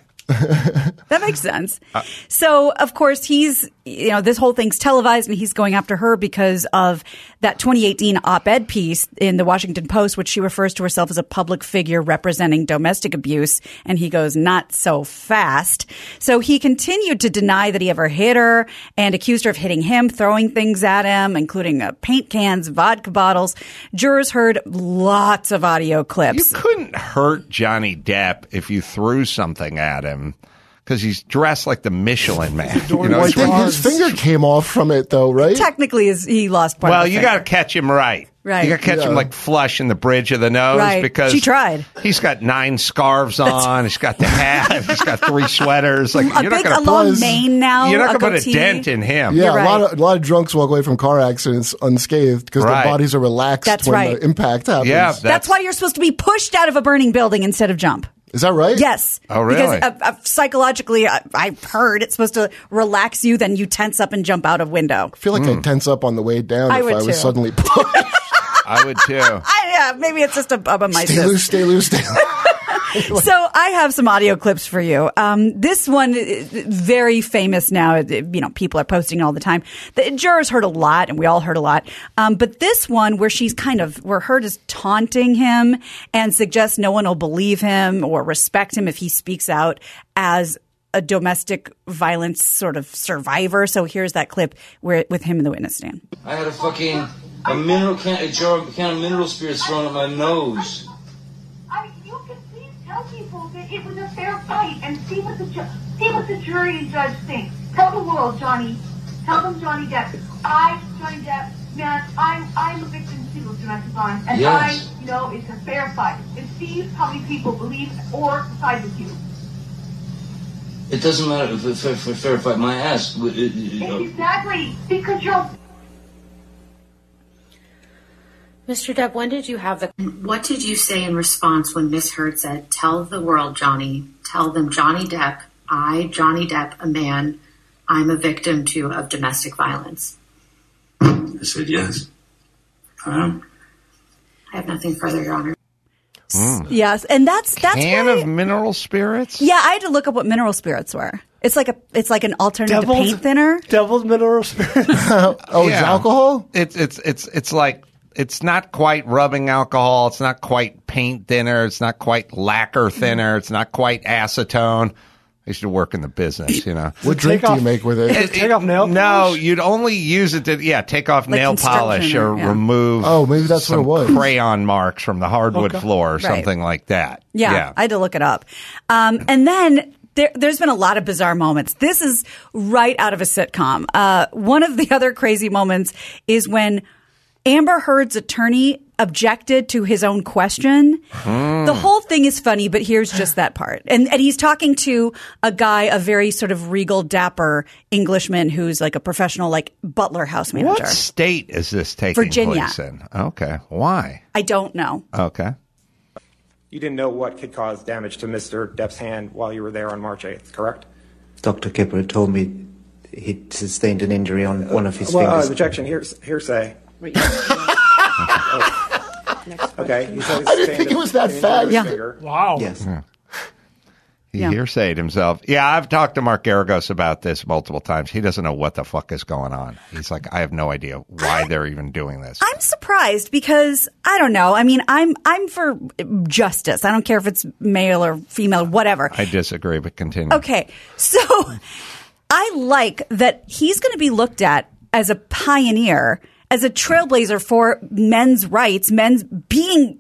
That makes sense. So, of course, he's, you know, this whole thing's televised and he's going after her because of that twenty eighteen op-ed piece in the Washington Post, which she refers to herself as a public figure representing domestic abuse. And he goes, not so fast. So he continued to deny that he ever hit her and accused her of hitting him, throwing things at him, including uh, paint cans, vodka bottles. Jurors heard lots of audio You clips. couldn't hurt Johnny Depp if you threw something at him because he's dressed like the Michelin Man. You know, Well, I he's think wearing- his finger came off from it, though, right? Technically, is he lost part well, of the you finger. got to catch him right. Right. You got to catch him Yeah. like flush in the bridge of the nose Right. because She tried. He's got nine scarves on. He's got the hat. He's got three sweaters. Like a you're big, not a going long Buzz. mane now. You're not a going to put a goatee. dent in him. Yeah, You're a lot right. of a lot of drunks walk away from car accidents unscathed because Right. their bodies are relaxed That's when right. the impact happens. Yeah, That's, That's- why you're supposed to be pushed out of a burning building instead of jump. Is that right? Yes. Oh, really? Because uh, uh, psychologically, I, I've heard it's supposed to relax you, then you tense up and jump out of window. I feel like Hmm. I'd tense up on the way down I if would I was too. suddenly pushed. I would too. I, yeah, maybe it's just a bub of my Stay cyst. loose, stay loose, stay loose. So I have some audio clips for you. Um, this one, uh, very famous now. uh, You know, people are posting it all the time. The jurors heard a lot, and we all heard a lot. Um, but this one, where she's kind of, where heard is taunting him and suggests no one will believe him or respect him if he speaks out as a domestic violence sort of survivor. So here's that clip where with him in the witness stand. I had a fucking a mineral can, a jar of can of mineral spirits thrown at my nose. I, you can please tell people that it was a fair fight and see what the ju- see what the jury and judge think. Tell the world, Johnny. Tell them, Johnny Depp. I, Johnny Depp, man, I'm I'm a victim too of domestic violence, and Yes. I know it's a fair fight. And see how many people believe or side with you. It doesn't matter if if if if fair fight my ass. It- it- it- Exactly, because you're. Mister Depp, when did you have the... What did you say in response when Miss Heard said, tell the world, Johnny, tell them Johnny Depp, I, Johnny Depp, a man, I'm a victim, too, of domestic violence? I said yes. I am. I have nothing further, Your Honor. Mm. Yes, and that's that's can why, of mineral spirits. Yeah, I had to look up what mineral spirits were. It's like a it's like an alternative Devil's, to paint thinner. Devil's mineral spirits. oh, yeah. It's alcohol. It's it's it's it's like it's not quite rubbing alcohol. It's not quite paint thinner. It's not quite lacquer thinner. It's not quite acetone. I used to work in the business, you know. What drink do off, you make with it? it take off nail polish? No, you'd only use it to, yeah, take off Like nail polish or yeah. remove Oh, maybe that's some what it was. crayon marks from the hardwood Okay. floor or Right. something like that. Yeah, yeah. I had to look it up. Um, and then there, there's been a lot of bizarre moments. This is right out of a sitcom. Uh, one of the other crazy moments is when Amber Heard's attorney objected to his own question. Mm. The whole thing is funny, but here's just that part. And, and he's talking to a guy, a very sort of regal, dapper Englishman who's like a professional, like butler house manager. What state is this taking Virginia. place in? Okay. Why? I don't know. Okay. You didn't know what could cause damage to Mister Depp's hand while you were there on March eighth, correct? Doctor Kipper told me he'd sustained an injury on one of his well, fingers. Uh, objection, hears, hearsay. Okay. He said he I didn't sustained think it was that an injury fast. to his Yeah. finger. Wow. Yes. He Yeah. hearsayed himself. Yeah, I've talked to Mark Garagos about this multiple times. He doesn't know what the fuck is going on. He's like, I have no idea why they're even doing this. I'm surprised because I don't know. I mean, I'm I'm for justice. I don't care if it's male or female, whatever. I disagree, but continue. Okay, so I like that he's going to be looked at as a pioneer, as a trailblazer for men's rights, men's being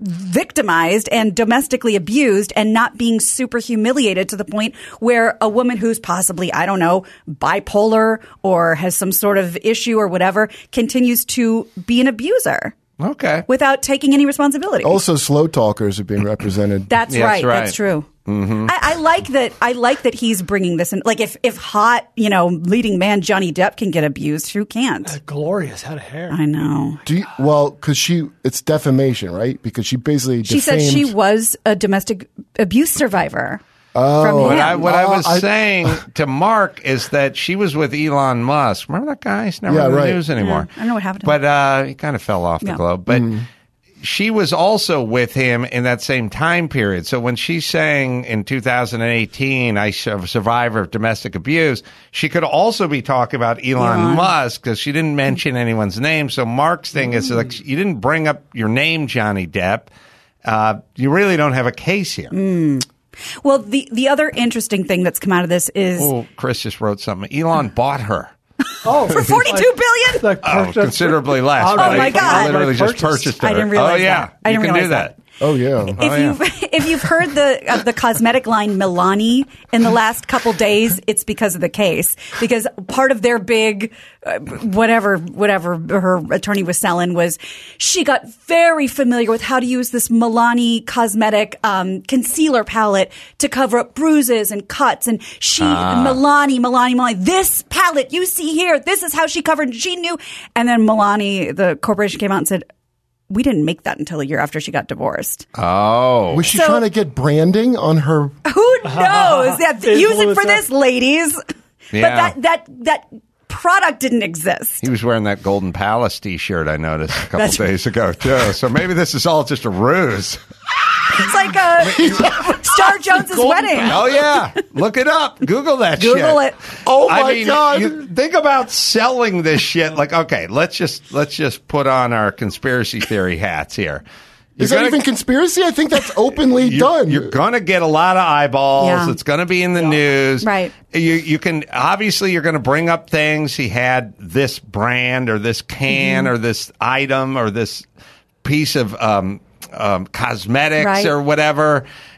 victimized and domestically abused and not being super humiliated to the point where a woman who's possibly, I don't know, bipolar or has some sort of issue or whatever continues to be an abuser. Okay. Without taking any responsibility. Also, slow talkers are being represented. That's Yeah, right. that's right. That's true. Mm-hmm. I, I like that. I like that he's bringing this in. Like, if if hot, you know, leading man Johnny Depp can get abused, who can't? That glorious head of hair. I know. Do you, well, because she, it's defamation, right? Because she basically She defamed. said she was a domestic abuse survivor. Oh, from What him. I, what I was Uh, I- saying to Mark is that she was with Elon Musk. Remember that guy? He's never Yeah, in the right. news anymore. Yeah, I don't know what happened to But uh, he kind of fell off the Yeah. globe. But Mm. she was also with him in that same time period. So when she's saying in two thousand eighteen, I am a survivor of domestic abuse, she could also be talking about Elon, Elon. Musk because she didn't mention anyone's name. So Mark's thing is like, you didn't bring up your name, Johnny Depp. Uh, you really don't have a case here. Mm. Well, the the other interesting thing that's come out of this is Oh, Chris just wrote something. Elon bought her. Oh, for forty-two billion. Like Oh, purchase- considerably less. Oh, but my I- God. I literally just Purchase. purchased her. I didn't realize Oh, yeah. that. I didn't you can realize do that. that. Oh yeah. If yeah. you've if you've heard the of the cosmetic line Milani in the last couple days, it's because of the case. Because part of their big uh, whatever whatever her attorney was selling was she got very familiar with how to use this Milani cosmetic um, concealer palette to cover up bruises and cuts. And she Ah. Milani Milani Milani this palette you see here, this is how she covered. She knew. And then Milani, the corporation, came out and said, we didn't make that until a year after she got divorced. Oh. Was she So- trying to get branding on her? Who knows? Yeah, use it for Influencer. this, ladies. Yeah. But that that that product didn't exist. He was wearing that Golden Palace T-shirt I noticed a couple That's right. days ago, too. So maybe this is all just a ruse. It's like uh, Star Jones's wedding. Oh, yeah. Look it up. Google that shit. Google it. Oh my I mean, god! you think about selling this shit. Like, okay, let's just let's just put on our conspiracy theory hats here. You're Is that gonna- even conspiracy? I think that's openly you're, done. You're going to get a lot of eyeballs. Yeah. It's going to be in the news. Right. You you can obviously you're going to bring up things. He had this brand or this can Mm-hmm. or this item or this piece of um, um, cosmetics Right. or whatever.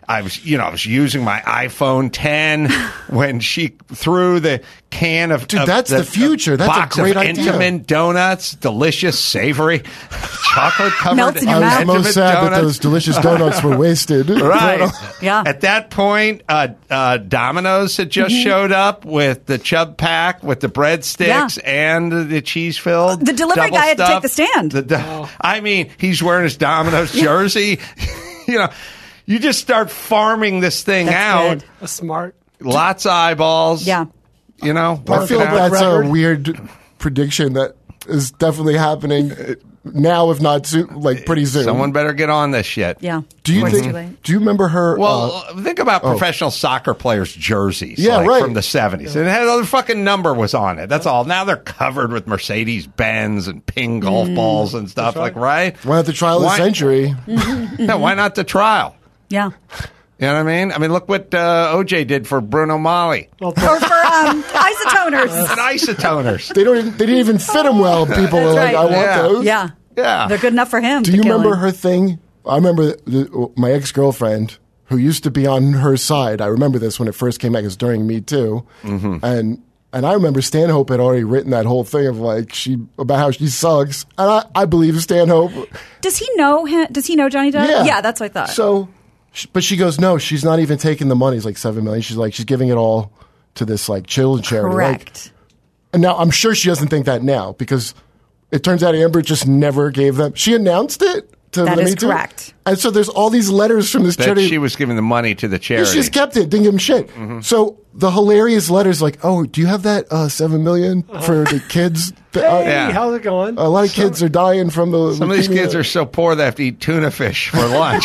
I was, you know, I was using my iPhone ten when she threw the can of Dude, of that's the future. That's a box great of idea. Entenmann donuts, delicious, savory, chocolate covered. Melts in your I was mouth. most sad that those delicious donuts were wasted. Right. Yeah. At that point, uh, uh, Domino's had just Mm-hmm. showed up with the Chub Pack, with the breadsticks and the cheese filled. The delivery guy had to take the stand. The, the, I mean, he's wearing his Domino's jersey. You know, you just start farming this thing That's out. good. A smart. Lots of eyeballs. Yeah. You know, I feel work it out. that's record. a weird prediction that is definitely happening now, if not soon, like pretty soon. Someone better get on this shit. Yeah. do you Before it's think? too late. Do you remember her? Well, uh, think about oh. professional soccer players' jerseys, Yeah, like, right. from the seventies. And it had a fucking number was on it. That's all. Now they're covered with Mercedes Benz and ping golf Mm. balls and stuff. Like, right? why not the trial of the Why- century? Yeah, why not the trial? Yeah. You know what I mean? I mean, look what uh, O J did for Bruno Mali. Well, Or for um, isotoners. And isotoners. They don't. Even, they didn't even fit him well. People were That's like, right. "I want Yeah. those." Yeah. Yeah. They're good enough for him. Do to you kill remember him. her thing? I remember the, my ex girlfriend who used to be on her side. I remember this when it first came out. It was during Me Too, Mm-hmm. and and I remember Stanhope had already written that whole thing of like she about how she sucks, and I, I believe Stanhope. Does he know him? Does he know Johnny Depp? Yeah, Yeah, that's what I thought. So, sh- but she goes, no, she's not even taking the money. It's like seven million. She's like, she's giving it all to this like children's charity. Like, Correct. and now I'm sure she doesn't think that now because it turns out Amber just never gave them. She announced it to That the is Me Too. correct. And so there's all these letters from this That charity. she was giving the money to the charity. She just kept it, didn't give him shit. Mm-hmm. So the hilarious letters like, oh, do you have that uh, seven million for the kids? That, uh, hey, Yeah. how's it going? A lot of kids are dying from the. Some of these leukemia. kids are so poor they have to eat tuna fish for lunch.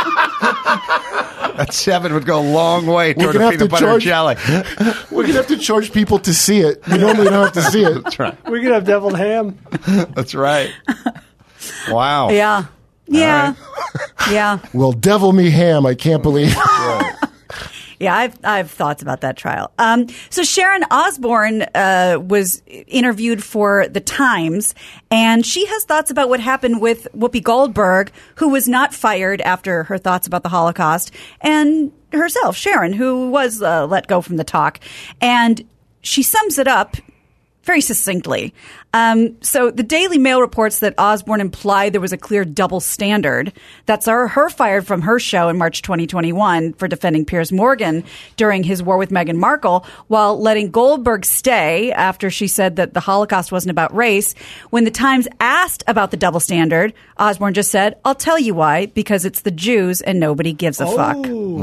That seven would go a long way We're toward gonna a have peanut to butter charge- jelly. We're gonna have to charge people to see it. You normally don't have to see it. That's right. We could have deviled ham. That's right. Wow. Yeah. Yeah. Yeah. Well, devil me ham. I can't believe. Yeah, I've I have thoughts about that trial. Um, so Sharon Osbourne uh, was interviewed for The Times, and she has thoughts about what happened with Whoopi Goldberg, who was not fired after her thoughts about the Holocaust, and herself, Sharon, who was uh, let go from the talk. And she sums it up very succinctly. Um, so the Daily Mail reports that Osborne implied there was a clear double standard. That's her, her fired from her show in March twenty twenty-one for defending Piers Morgan during his war with Meghan Markle, while letting Goldberg stay after she said that the Holocaust wasn't about race. When the Times asked about the double standard, Osborne just said, "I'll tell you why, because it's the Jews and nobody gives a fuck."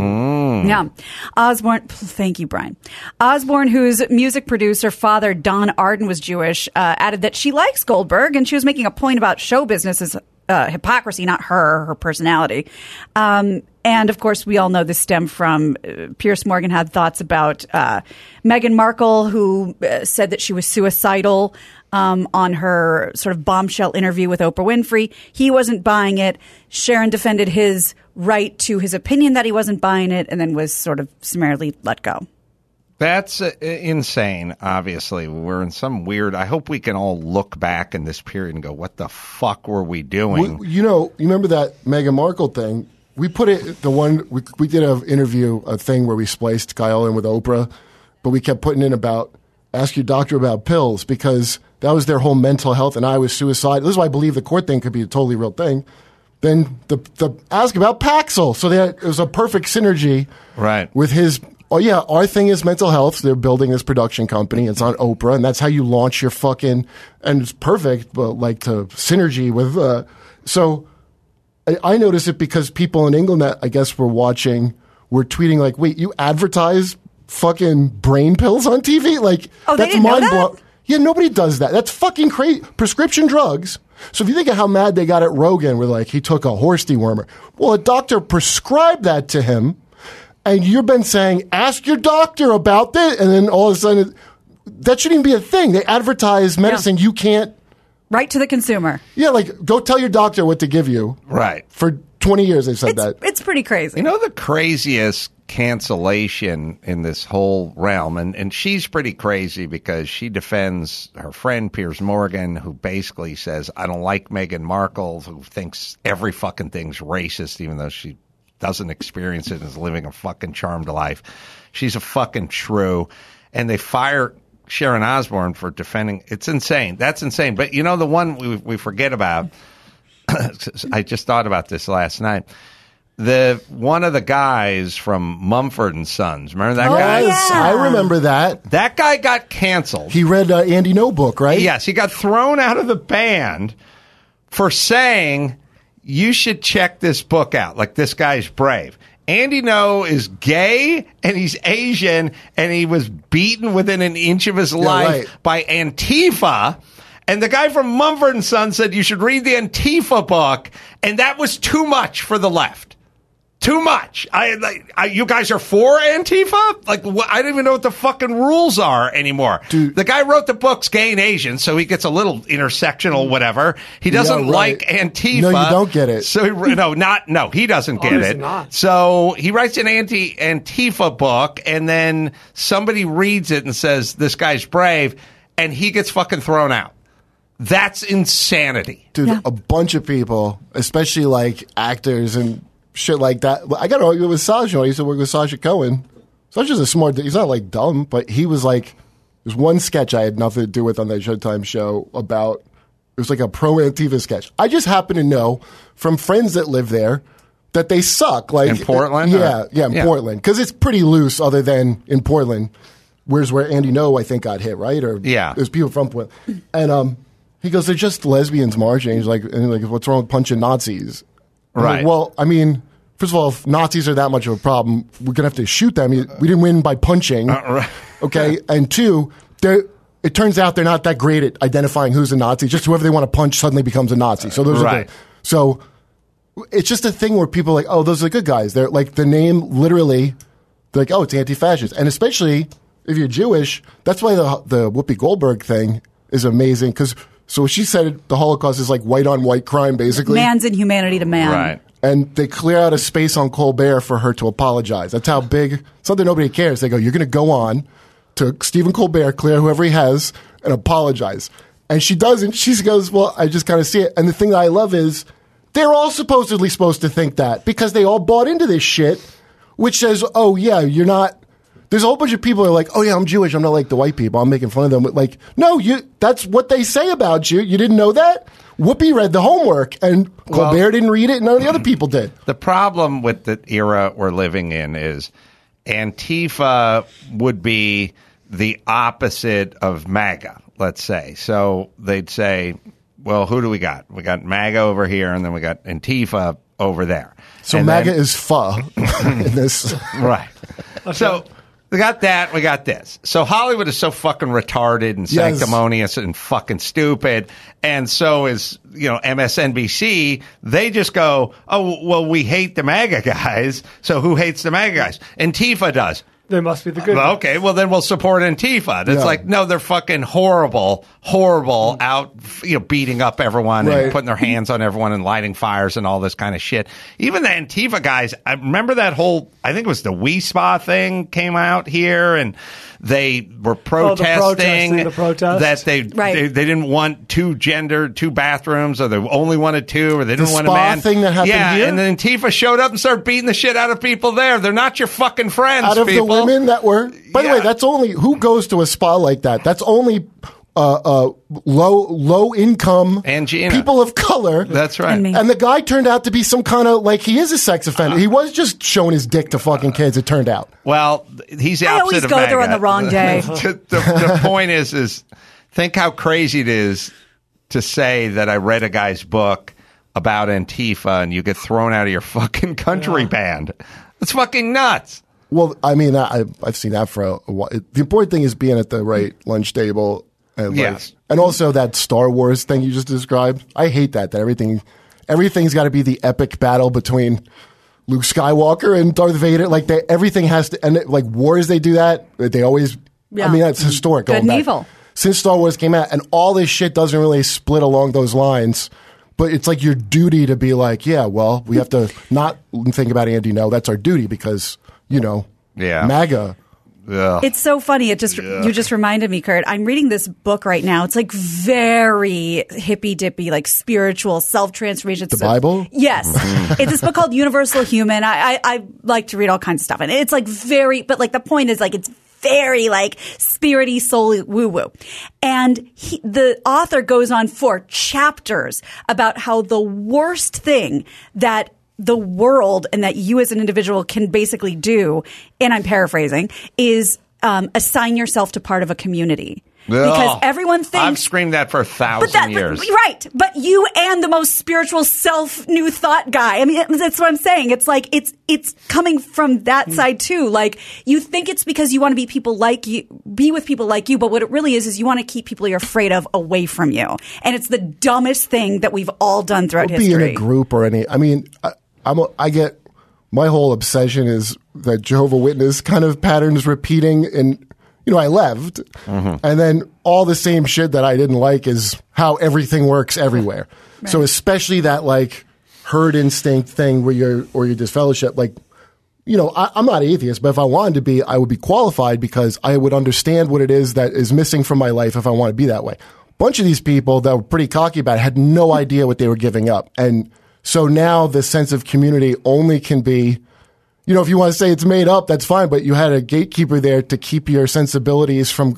Yeah. Osborne, thank you, Brian. Osborne, whose music producer father, Don Arden, was Jewish, uh, added that she likes Goldberg and she was making a point about show business as uh, hypocrisy, not her, her personality. Um, and of course, we all know this stemmed from uh, Piers Morgan had thoughts about uh, Meghan Markle, who uh, said that she was suicidal um, on her sort of bombshell interview with Oprah Winfrey. He wasn't buying it. Sharon defended his right to his opinion that he wasn't buying it and then was sort of summarily let go. That's uh, insane, obviously. We're in some weird... I hope we can all look back in this period and go, what the fuck were we doing? We, you know, you remember that Meghan Markle thing? We put it, the one, we, we did an interview, a thing where we spliced Kyle in with Oprah, but we kept putting in about, ask your doctor about pills, because that was their whole mental health, and I was suicidal. This is why I believe the court thing could be a totally real thing. Then the, the ask about Paxil. So that it was a perfect synergy right. with his... Oh, yeah, our thing is mental health. So they're building this production company. It's on Oprah, and that's how you launch your fucking... And it's perfect, but like to synergy with... Uh, so I, I noticed it because people in England that I guess were watching were tweeting like, wait, you advertise fucking brain pills on T V? Like, Oh, they that's didn't know that? mind-blowing. Yeah, nobody does that. That's fucking crazy. Prescription drugs. So if you think of how mad they got at Rogan, where like he took a horse dewormer. Well, a doctor prescribed that to him. And you've been saying, ask your doctor about this. And then all of a sudden, that shouldn't even be a thing. They advertise medicine you can't. Right to the consumer. Yeah, like, go tell your doctor what to give you. Right. For twenty years, they've said It's, that. it's pretty crazy. You know the craziest cancellation in this whole realm, and, and she's pretty crazy because she defends her friend Piers Morgan, who basically says, I don't like Meghan Markle, who thinks every fucking thing's racist, even though she doesn't experience it and is living a fucking charmed life. She's a fucking shrew. And they fire Sharon Osbourne for defending. It's insane. That's insane. But you know, the one we, we forget about, I just thought about this last night. The one of the guys from Mumford and Sons. Remember that oh, guy? Yes, I remember that. That guy got canceled. He read uh, Andy No book, right? Yes, he got thrown out of the band for saying you should check this book out. Like, this guy's brave. Andy No is gay and he's Asian, and he was beaten within an inch of his Yeah, life right. by Antifa. And the guy from Mumford and Sons said you should read the Antifa book, and that was too much for the left. Too much. I, like, I, you guys are for Antifa? Like, wh- I don't even know what the fucking rules are anymore. Dude. The guy wrote the books Gay and Asian, so he gets a little intersectional whatever. He doesn't Yeah, right. like Antifa. No, you don't get it. So he, no, not no, he doesn't get Obviously it. not. So he writes an anti Antifa book, and then somebody reads it and says this guy's brave, and he gets fucking thrown out. That's insanity, Dude, yeah. A bunch of people, especially like actors and shit like that. I got to argue with Sacha. I used to work with Sacha Cohen. Sacha's a smart dude. He's not like dumb, but he was like, there's one sketch I had nothing to do with on that Showtime show about, it was like a pro Antifa sketch. I just happen to know from friends that live there that they suck. Like in Portland? Yeah, or? yeah, in yeah. Portland. Because it's pretty loose other than in Portland. Where's where Andy No, I think, got hit, right? Or yeah. there's people from Portland. And um, he goes, they're just lesbians marching. He's like, and like, what's wrong with punching Nazis? I'm right. Like, well, I mean, first of all, if Nazis are that much of a problem, we're going to have to shoot them. We didn't win by punching. Uh, right. Okay? And two, it turns out they're not that great at identifying who's a Nazi. Just whoever they want to punch suddenly becomes a Nazi. So those right. are the, so it's just a thing where people are like, oh, those are the good guys. They're like, the name literally, they're like, oh, it's anti-fascist. And especially if you're Jewish, that's why the the Whoopi Goldberg thing is amazing. Because so she said the Holocaust is like white on white crime, basically. Man's inhumanity to man. Right. And they clear out a space on Colbert for her to apologize. That's how big, something nobody cares. They go, you're going to go on to Stephen Colbert, clear whoever he has, and apologize. And she doesn't. She goes, well, I just kind of see it. And the thing that I love is they're all supposedly supposed to think that because they all bought into this shit, which says, oh, yeah, you're not. There's a whole bunch of people who are like, oh, yeah, I'm Jewish. I'm not like the white people. I'm making fun of them. But like, no, you. That's what they say about you. You didn't know that? Whoopi read the homework, and Colbert well, didn't read it, and none of the other people did. The problem with the era we're living in is Antifa would be the opposite of MAGA, let's say. So they'd say, well, who do we got? We got MAGA over here, and then we got Antifa over there. So and MAGA then, is pho in this. Right. So we got that, we got this. So Hollywood is so fucking retarded and Yes. sanctimonious and fucking stupid. And so is, you know, M S N B C. They just go, oh, well, we hate the MAGA guys. So who hates the MAGA guys? Antifa does. They must be the good Well, guys. okay, well, then we'll support Antifa. It's Yeah. like, no, they're fucking horrible, horrible out, you know, beating up everyone Right. and putting their hands on everyone and lighting fires and all this kind of shit. Even the Antifa guys, I remember that whole, I think it was the We Spa thing came out here, and they were protesting, protesting, the protest. that they, Right. they they didn't want two gender, two bathrooms, or they only wanted two, or they didn't The want a spa man. thing that happened yeah, here? and then Antifa showed up and started beating the shit out of people there. They're not your fucking friends, Out of people. the women that were, by the Yeah. way, that's only who goes to a spa like that. That's only uh, uh, low low income And Gina. people of color. That's right. And me. And the guy turned out to be some kind of like he is a sex offender. He was just showing his dick to fucking kids. It turned out. Well, he's the I opposite always of go there MAGA. on the wrong day. the, the, the point is, is think how crazy it is to say that I read a guy's book about Antifa and you get thrown out of your fucking country Yeah. band. It's fucking nuts. Well, I mean, I, I've seen that for a, a while. The important thing is being at the right lunch table, and like, Yes. and also that Star Wars thing you just described. I hate that. That everything, everything's got to be the epic battle between Luke Skywalker and Darth Vader. Like they, everything has to, and it, like wars, they do that. They always. Yeah. I mean, that's historic. Good going and back. evil. Since Star Wars came out, and all this shit doesn't really split along those lines. But it's like your duty to be like, yeah, well, we have to not think about Andy No. That's our duty because, you know, Yeah. MAGA. Ugh. It's so funny. It just Yeah. you just reminded me, Kurt. I'm reading this book right now. It's like very hippy dippy, like spiritual self transformation. The Bible? Yes, it's this book called Universal Human. I, I I like to read all kinds of stuff, and it's like very. But like the point is, like it's very like spirity, soul woo woo, and he, the author goes on for chapters about how the worst thing that the world and that you as an individual can basically do, and I'm paraphrasing, is um, assign yourself to part of a community. Because Ugh. everyone thinks... I've screamed that for a thousand but that, years. But, right. But you and the most spiritual self-new thought guy. I mean, that's what I'm saying. It's like, it's it's coming from that side too. Like, you think it's because you want to be people like you, be with people like you, but what it really is is you want to keep people you're afraid of away from you. And it's the dumbest thing that we've all done throughout Or history. be in a group or any. I mean, I, I'm a, I get my whole obsession is that Jehovah Witness kind of patterns repeating, and you know I left, mm-hmm. and then all the same shit that I didn't like is how everything works everywhere. Right. So especially that like herd instinct thing where you're or your disfellowship, like you know I, I'm not atheist, but if I wanted to be, I would be qualified because I would understand what it is that is missing from my life if I want to be that way. A bunch of these people that were pretty cocky about it had no idea what they were giving up, and so now the sense of community only can be, you know, if you want to say it's made up, that's fine, but you had a gatekeeper there to keep your sensibilities from,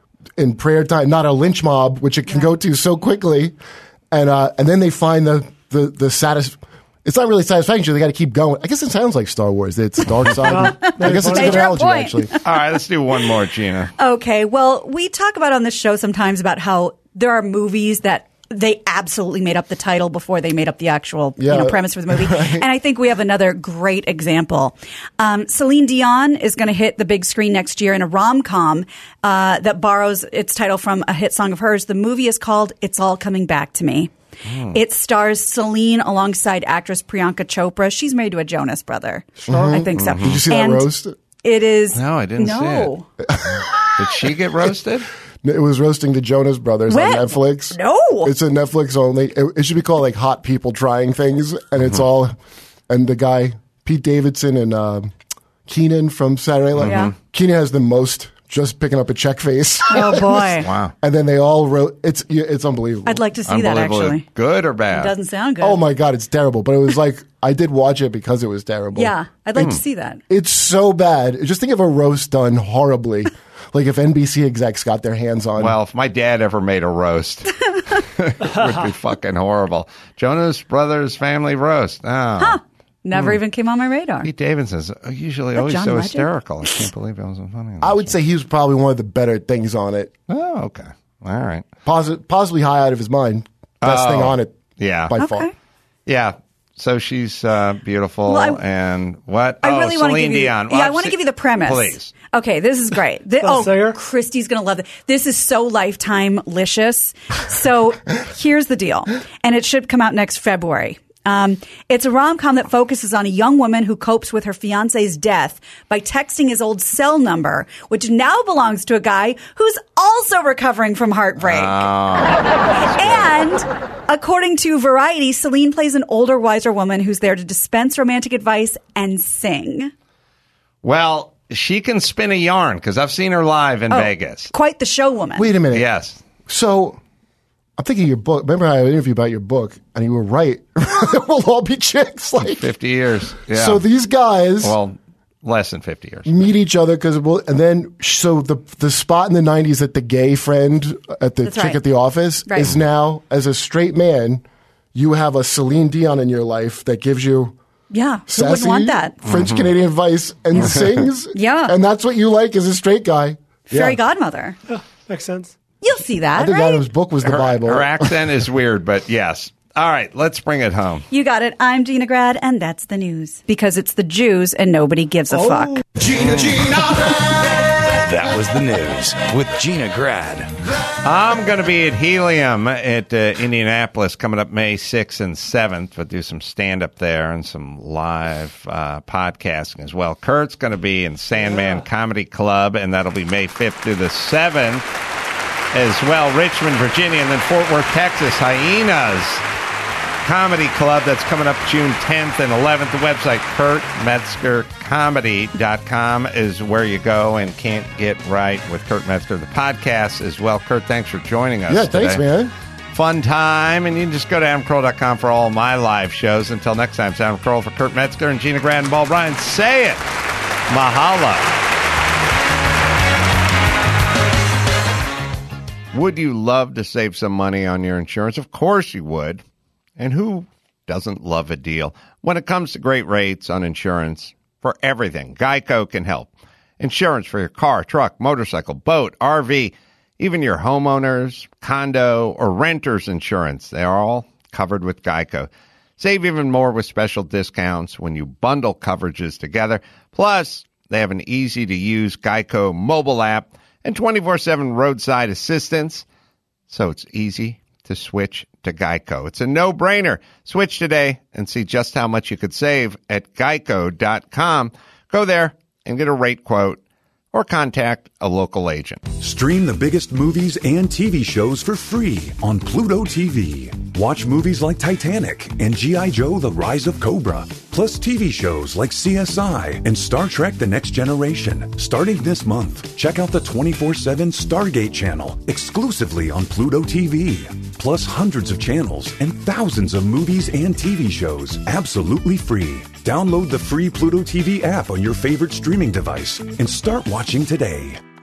in prayer time, not a lynch mob, which it can go to so quickly. And uh, and then they find the, the, the satis- it's not really satisfaction, they got to keep going. I guess it sounds like Star Wars. It's dark side. I guess it's a good analogy, point. actually. All right, let's do one more, Gina. Okay, well, we talk about on this show sometimes about how there are movies that they absolutely made up the title before they made up the actual Yeah. you know, premise for the movie. Right. And I think we have another great example. Um, Celine Dion is going to hit the big screen next year in a rom-com uh, that borrows its title from a hit song of hers. The movie is called It's All Coming Back to Me. Hmm. It stars Celine alongside actress Priyanka Chopra. She's married to a Jonas brother. Sure. I think so. Did you see And that roast? It is. No, I didn't no. see it. Did she get roasted? It was roasting the Jonas Brothers When? on Netflix. No. It's a Netflix only. It, it should be called like Hot People Trying Things. And it's all, and the guy, Pete Davidson and uh, Keenan from Saturday Night Live. Yeah. Keenan has the most just picking up a check face. Oh, boy. Wow. And then they all wrote, it's yeah, it's unbelievable. I'd like to see that, Unbelievable. actually. Good or It bad? doesn't sound good. Oh my God, it's terrible. But it was like, I did watch it because it was terrible. Yeah, I'd like to see that. It's so bad. Just think of a roast done horribly. Like if N B C execs got their hands on. Well, if my dad ever made a roast, it would be fucking horrible. Jonas Brothers Family Roast. Oh. Huh. Never even came on my radar. Pete Davidson's usually That always John so Legend? hysterical. I can't believe it was so funny. I would say he was probably one of the better things on it. Oh, okay. All right. Posi- possibly high out of his mind. Best Oh, thing on it. yeah. By Okay. far. Yeah. So she's uh, beautiful. Well, I- and what? I oh, really want to Celine give you. Dion. Yeah, Well, I want to see- give you the premise. Please. Okay, this is great. Thi- Well, oh, singer? Christy's gonna love it. This is so Lifetime-licious. So here's the deal, and it should come out next February. Um, it's a rom-com that focuses on a young woman who copes with her fiance's death by texting his old cell number, which now belongs to a guy who's also recovering from heartbreak. And according to Variety, Celine plays an older, wiser woman who's there to dispense romantic advice and sing. Well, she can spin a yarn because I've seen her live in Oh, Vegas. Quite the show woman. Wait a minute. Yes. So I'm thinking your book. Remember how I interviewed about your book, and you were right. We'll all be chicks. Like fifty years. Yeah. So these guys Well, less than fifty years. meet each other because, and then so the the spot in the nineties that the gay friend at the That's chick right. at the office Right. is now, as a straight man, you have a Celine Dion in your life that gives you Yeah, who sassy wouldn't want that? French Canadian advice and sings. Yeah. And that's what you like as a straight guy. Fairy Yeah. godmother. Makes sense. You'll see that, I think right? Adam's book was the Her, Bible. her accent is weird, but yes. All right, let's bring it home. You got it. I'm Gina Grad, and that's the news. Because it's the Jews, and nobody gives a fuck. Gina, Gina. That was the news with Gina Grad. I'm going to be at Helium at uh, Indianapolis coming up May sixth and seventh. We'll do some stand-up there and some live uh, podcasting as well. Kurt's going to be in Sandman Comedy Club, and that'll be May fifth through the seventh as well. Richmond, Virginia, and then Fort Worth, Texas, Hyenas. Comedy Club. That's coming up June tenth and eleventh. The website, Kurt Metzger Comedy dot com, is where you go and can't get right with Kurt Metzger. The podcast as well. Kurt, thanks for joining us Yeah, today. thanks, man. Fun time. And you can just go to adam carolla dot com for all my live shows. Until next time, it's Adam Carolla for Kurt Metzger and Gina Grand and Paul Bryan. Say it. Mahalo. Would you love to save some money on your insurance? Of course you would. And who doesn't love a deal? When it comes to great rates on insurance for everything, Geico can help. Insurance for your car, truck, motorcycle, boat, R V, even your homeowners, condo, or renter's insurance. They are all covered with Geico. Save even more with special discounts when you bundle coverages together. Plus, they have an easy-to-use Geico mobile app and twenty-four seven roadside assistance, so it's easy to switch to Geico. It's a no-brainer. Switch today and see just how much you could save at geico dot com. Go there and get a rate quote or contact a local agent. Stream the biggest movies and T V shows for free on Pluto T V. Watch movies like Titanic and G I. Joe: The Rise of Cobra, plus T V shows like C S I and Star Trek: The Next Generation. Starting this month, check out the twenty-four seven Stargate channel exclusively on Pluto T V. Plus hundreds of channels and thousands of movies and T V shows absolutely free. Download the free Pluto T V app on your favorite streaming device and start watching today.